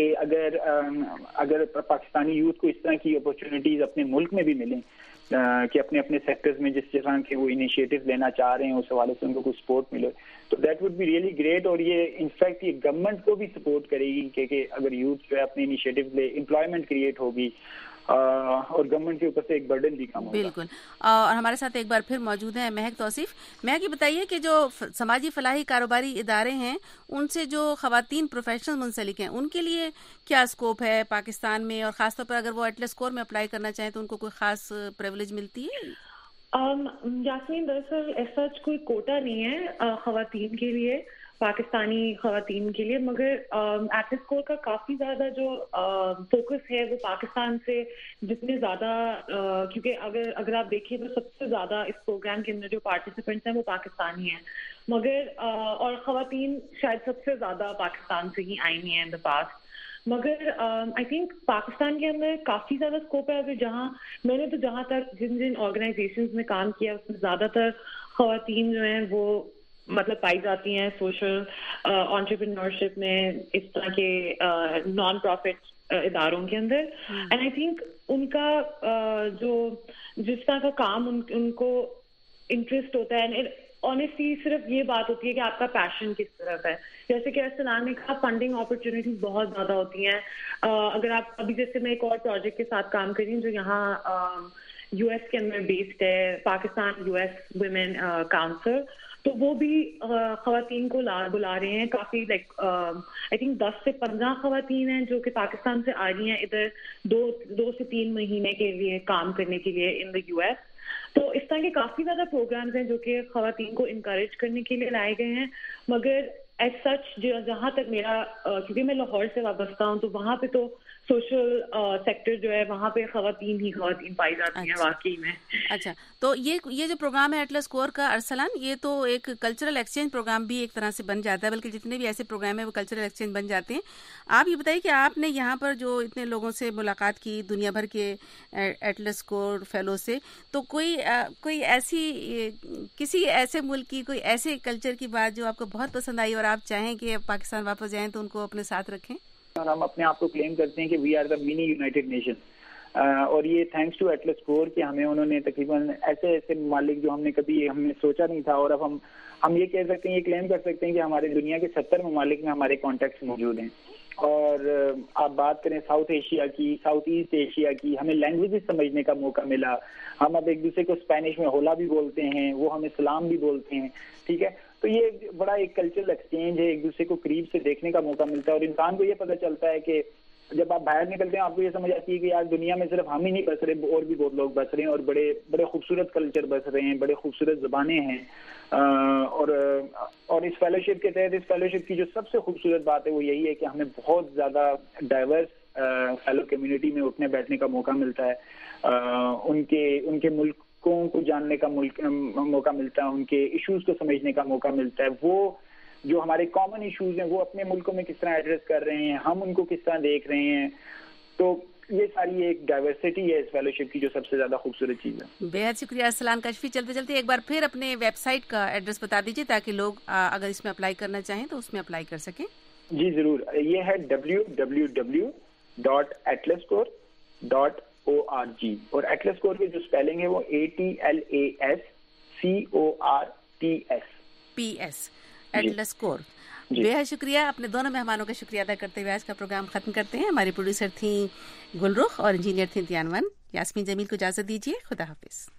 اگر پاکستانی یوتھ کو اس طرح کی اپرچونیٹیز اپنے ملک میں بھی ملیں کہ اپنے سیکٹرز میں جس طرح کے وہ انیشیٹو لینا چاہ رہے ہیں اس حوالے سے ان کو کچھ سپورٹ ملے، تو that would be really great. اور یہ انفیکٹ یہ گورنمنٹ کو بھی سپورٹ کرے گی کہ اگر یوتھ جو ہے اپنے انیشیٹو لے، امپلائمنٹ کریٹ ہوگی. اور گورنمنٹ کے اوپر سے ایک برڈن بھی کم ہوگا. بالکل. اور ہمارے ساتھ ایک بار پھر موجود ہیں مہک توصیف. مہک یہ بتائیے کہ جو سماجی فلاحی کاروباری ادارے ہیں ان سے جو خواتین پروفیشنل منسلک ہیں ان کے لیے کیا اسکوپ ہے پاکستان میں, اور خاص طور پر اگر وہ ایٹلس اسکور میں اپلائی کرنا چاہیں تو ان کو کوئی خاص پریولیج ملتی ہے؟ یاسمین دراصل ایسا کوئی کوٹا نہیں ہے خواتین کے لیے, پاکستانی خواتین کے لیے, مگر ایٹلس اسکور کا کافی زیادہ جو فوکس ہے وہ پاکستان سے جتنے زیادہ, کیونکہ اگر آپ دیکھیں تو سب سے زیادہ اس پروگرام کے اندر جو پارٹیسپینٹس ہیں وہ پاکستانی ہیں, مگر اور خواتین شاید سب سے زیادہ پاکستان سے ہی آئی ہیں ان دا پاسٹ. مگر آئی تھنک پاکستان کے اندر کافی زیادہ اسکوپ ہے. جہاں میں نے تو جہاں تک جن آرگنائزیشنز میں کام کیا اس میں زیادہ تر خواتین جو ہیں وہ مطلب پائی جاتی ہیں سوشل انٹرپرینورشپ میں, اس طرح کے نان پروفٹ اداروں کے اندر. اینڈ آئی تھنک ان کا جو جس طرح کا کام ان کو انٹرسٹ ہوتا ہے, آنیسٹلی صرف یہ بات ہوتی ہے کہ آپ کا پیشن کس طرف ہے. جیسے کہ سلام نے کہا فنڈنگ اپرچونیٹیز بہت زیادہ ہوتی ہیں. اگر آپ ابھی جیسے میں ایک اور پروجیکٹ کے ساتھ کام کر رہی ہوں جو یہاں یو ایس کے اندر بیسڈ ہے, Pakistan U S women council, تو وہ بھی خواتین کو بلا رہے ہیں. کافی لائک آئی تھنک 10 سے 15 خواتین ہیں جو کہ پاکستان سے آ رہی ہیں ادھر 2 سے 3 مہینے کے لیے کام کرنے کے لیے ان دا یو ایس. تو اس طرح کے کافی زیادہ پروگرامز ہیں جو کہ خواتین کو انکریج کرنے کے لیے لائے گئے ہیں. مگر ایز سچ جہاں تک میرا, کیونکہ میں لاہور سے وابستہ ہوں, تو وہاں پہ تو سوشل سیکٹر جو ہے وہاں پہ خواتین پائی جاتی ہیں واقعی میں. اچھا, تو یہ جو پروگرام ہے ایٹلس اسکور کا ارسلان, یہ تو ایک کلچرل ایکسچینج پروگرام بھی ایک طرح سے بن جاتا ہے, بلکہ جتنے بھی ایسے پروگرام ہیں وہ کلچرل ایکسچینج بن جاتے ہیں. آپ یہ بتائیے کہ آپ نے یہاں پر جو اتنے لوگوں سے ملاقات کی دنیا بھر کے ایٹلس اسکور فیلو سے, تو کوئی ایسی کسی ایسے ملک کی کوئی ایسے کلچر کی بات جو آپ کو بہت پسند آئی اور آپ چاہیں کہ پاکستان واپس جائیں تو ان کو اپنے ساتھ رکھیں؟ اور ہم اپنے آپ کو کلیم کرتے ہیں کہ we are the money united nation, اور یہ تھینکس ٹو ایٹلس اسکور کہ ہمیں انہوں نے تقریباً ایسے ممالک جو ہم نے سوچا نہیں تھا, اور اب ہم یہ کہہ سکتے ہیں, یہ کلیم کر سکتے ہیں کہ ہمارے دنیا کے 70 ممالک میں ہمارے کانٹیکٹس موجود ہیں. اور آپ بات کریں ساؤتھ ایشیا کی, ساؤتھ ایسٹ ایشیا کی, ہمیں لینگویجز سمجھنے کا موقع ملا. ہم اب ایک دوسرے کو اسپینش میں ہولا بھی بولتے ہیں, وہ ہمیں سلام بھی بولتے ہیں, ٹھیک ہے. تو یہ بڑا ایک کلچرل ایکسچینج ہے, ایک دوسرے کو قریب سے دیکھنے کا موقع ملتا ہے, اور انسان کو یہ پتہ چلتا ہے کہ جب آپ باہر نکلتے ہیں آپ کو یہ سمجھ آتی ہے کہ یار دنیا میں صرف ہم ہی نہیں بس رہے, اور بھی بہت لوگ بس رہے ہیں, اور بڑے خوبصورت کلچر بس رہے ہیں, بڑے خوبصورت زبانیں ہیں. اور اس فیلوشپ کے تحت, اس فیلوشپ کی جو سب سے خوبصورت بات ہے وہ یہی ہے کہ ہمیں بہت زیادہ ڈائیورس فیلو کمیونٹی میں اٹھنے بیٹھنے کا موقع ملتا ہے, ان کے ملکوں کو جاننے کا موقع ملتا ہے, ان کے ایشوز کو سمجھنے کا موقع ملتا ہے. وہ جو ہمارے کامن ایشوز ہیں وہ اپنے ملکوں میں کس طرح ایڈریس کر رہے ہیں, ہم ان کو کس طرح دیکھ رہے ہیں. تو یہ ساری ایک ڈائیورسٹی ہے اس فیلوشپ کی جو سب سے زیادہ خوبصورت چیز ہے. بے حد شکریہ ارسلان کشفی. چلتے چلتے ایک بار پھر اپنے ویب سائٹ کا ایڈریس بتا دیجیے تاکہ لوگ اگر اس میں اپلائی کرنا چاہیں تو اس میں اپلائی کر سکیں. جی ضرور, یہ ہے www.atlascore.org, اور ایٹلس اسکور کی جو اسپیلنگ ہے وہ ATLASCORTS. Atlas score. بے حد شکریہ. اپنے دونوں مہمانوں کا شکریہ ادا کرتے ہوئے آج کا پروگرام ختم کرتے ہیں. ہماری پروڈیوسر تھیں گلرخ اور انجینئر تھیں تیانون. یاسمین جمیل کو اجازت دیجیے. خدا حافظ.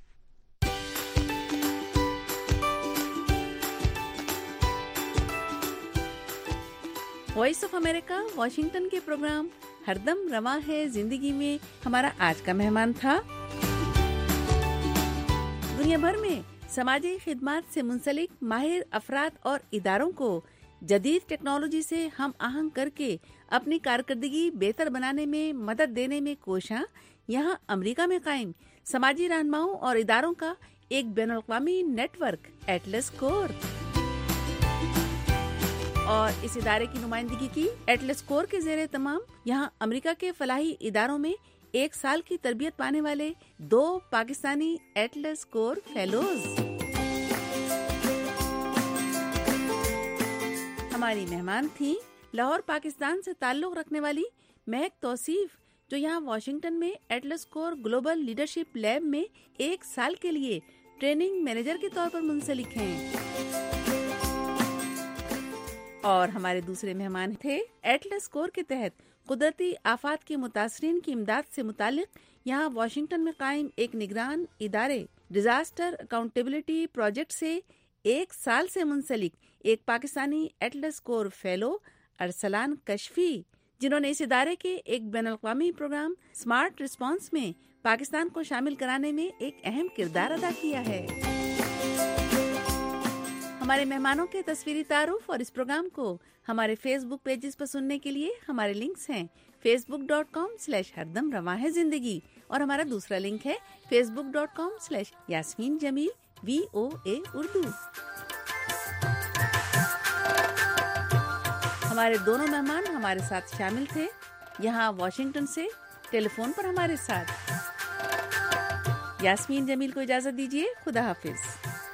وائس آف امریکہ واشنگٹن کے پروگرام ہر دم رواں ہے زندگی میں ہمارا آج کا مہمان تھا دنیا بھر میں سماجی خدمات سے منسلک ماہر افراد اور اداروں کو جدید ٹیکنالوجی سے ہم آہنگ کر کے اپنی کارکردگی بہتر بنانے میں مدد دینے میں کوشاں یہاں امریکہ میں قائم سماجی رہنماؤں اور اداروں کا ایک بین الاقوامی نیٹ ورک ایٹلس اسکور، اور اس ادارے کی نمائندگی کی ایٹلس اسکور کے زیر تمام یہاں امریکہ کے فلاحی اداروں میں 1 سال کی تربیت پانے والے 2 پاکستانی ایٹلس اسکور فیلوز. ہماری مہمان تھیں لاہور پاکستان سے تعلق رکھنے والی مہک توصیف، جو یہاں واشنگٹن میں ایٹلس اسکور گلوبل لیڈرشپ لیب میں 1 سال کے لیے ٹریننگ مینیجر کے طور پر منسلک ہیں. اور ہمارے دوسرے مہمان تھے ایٹلس کور کے تحت قدرتی آفات کے متاثرین کی امداد سے متعلق یہاں واشنگٹن میں قائم ایک نگران ادارے ڈیزاسٹر اکاؤنٹیبلٹی پروجیکٹ سے 1 سال سے منسلک ایک Pakistani Atlas Corps fellow Arsalan Kashfi, جنہوں نے اس ادارے کے ایک بین الاقوامی پروگرام اسمارٹ رسپانس میں پاکستان کو شامل کرانے میں ایک اہم کردار ادا کیا ہے۔ ہمارے مہمانوں کے تصویری تعارف اور اس پروگرام کو ہمارے فیس بک پیجز پر سننے کے لیے ہمارے لنکس ہیں facebook.com/ہردم رواں ہے زندگی اور ہمارا دوسرا لنک ہے facebook.com/یاسمین جمیل VOA اردو۔ ہمارے دونوں مہمان ہمارے ساتھ شامل تھے یہاں واشنگٹن سے ٹیلی فون پر ہمارے ساتھ۔ یاسمین جمیل کو اجازت دیجیے، خدا حافظ۔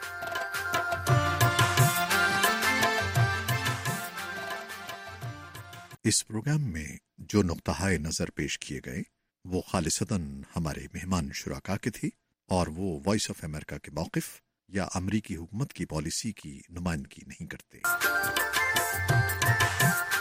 اس پروگرام میں جو نقطہ نظر پیش کیے گئے وہ خالصتاً ہمارے مہمان شرکاء کے تھے اور وہ وائس آف امریکہ کے موقف یا امریکی حکومت کی پالیسی کی نمائندگی نہیں کرتے۔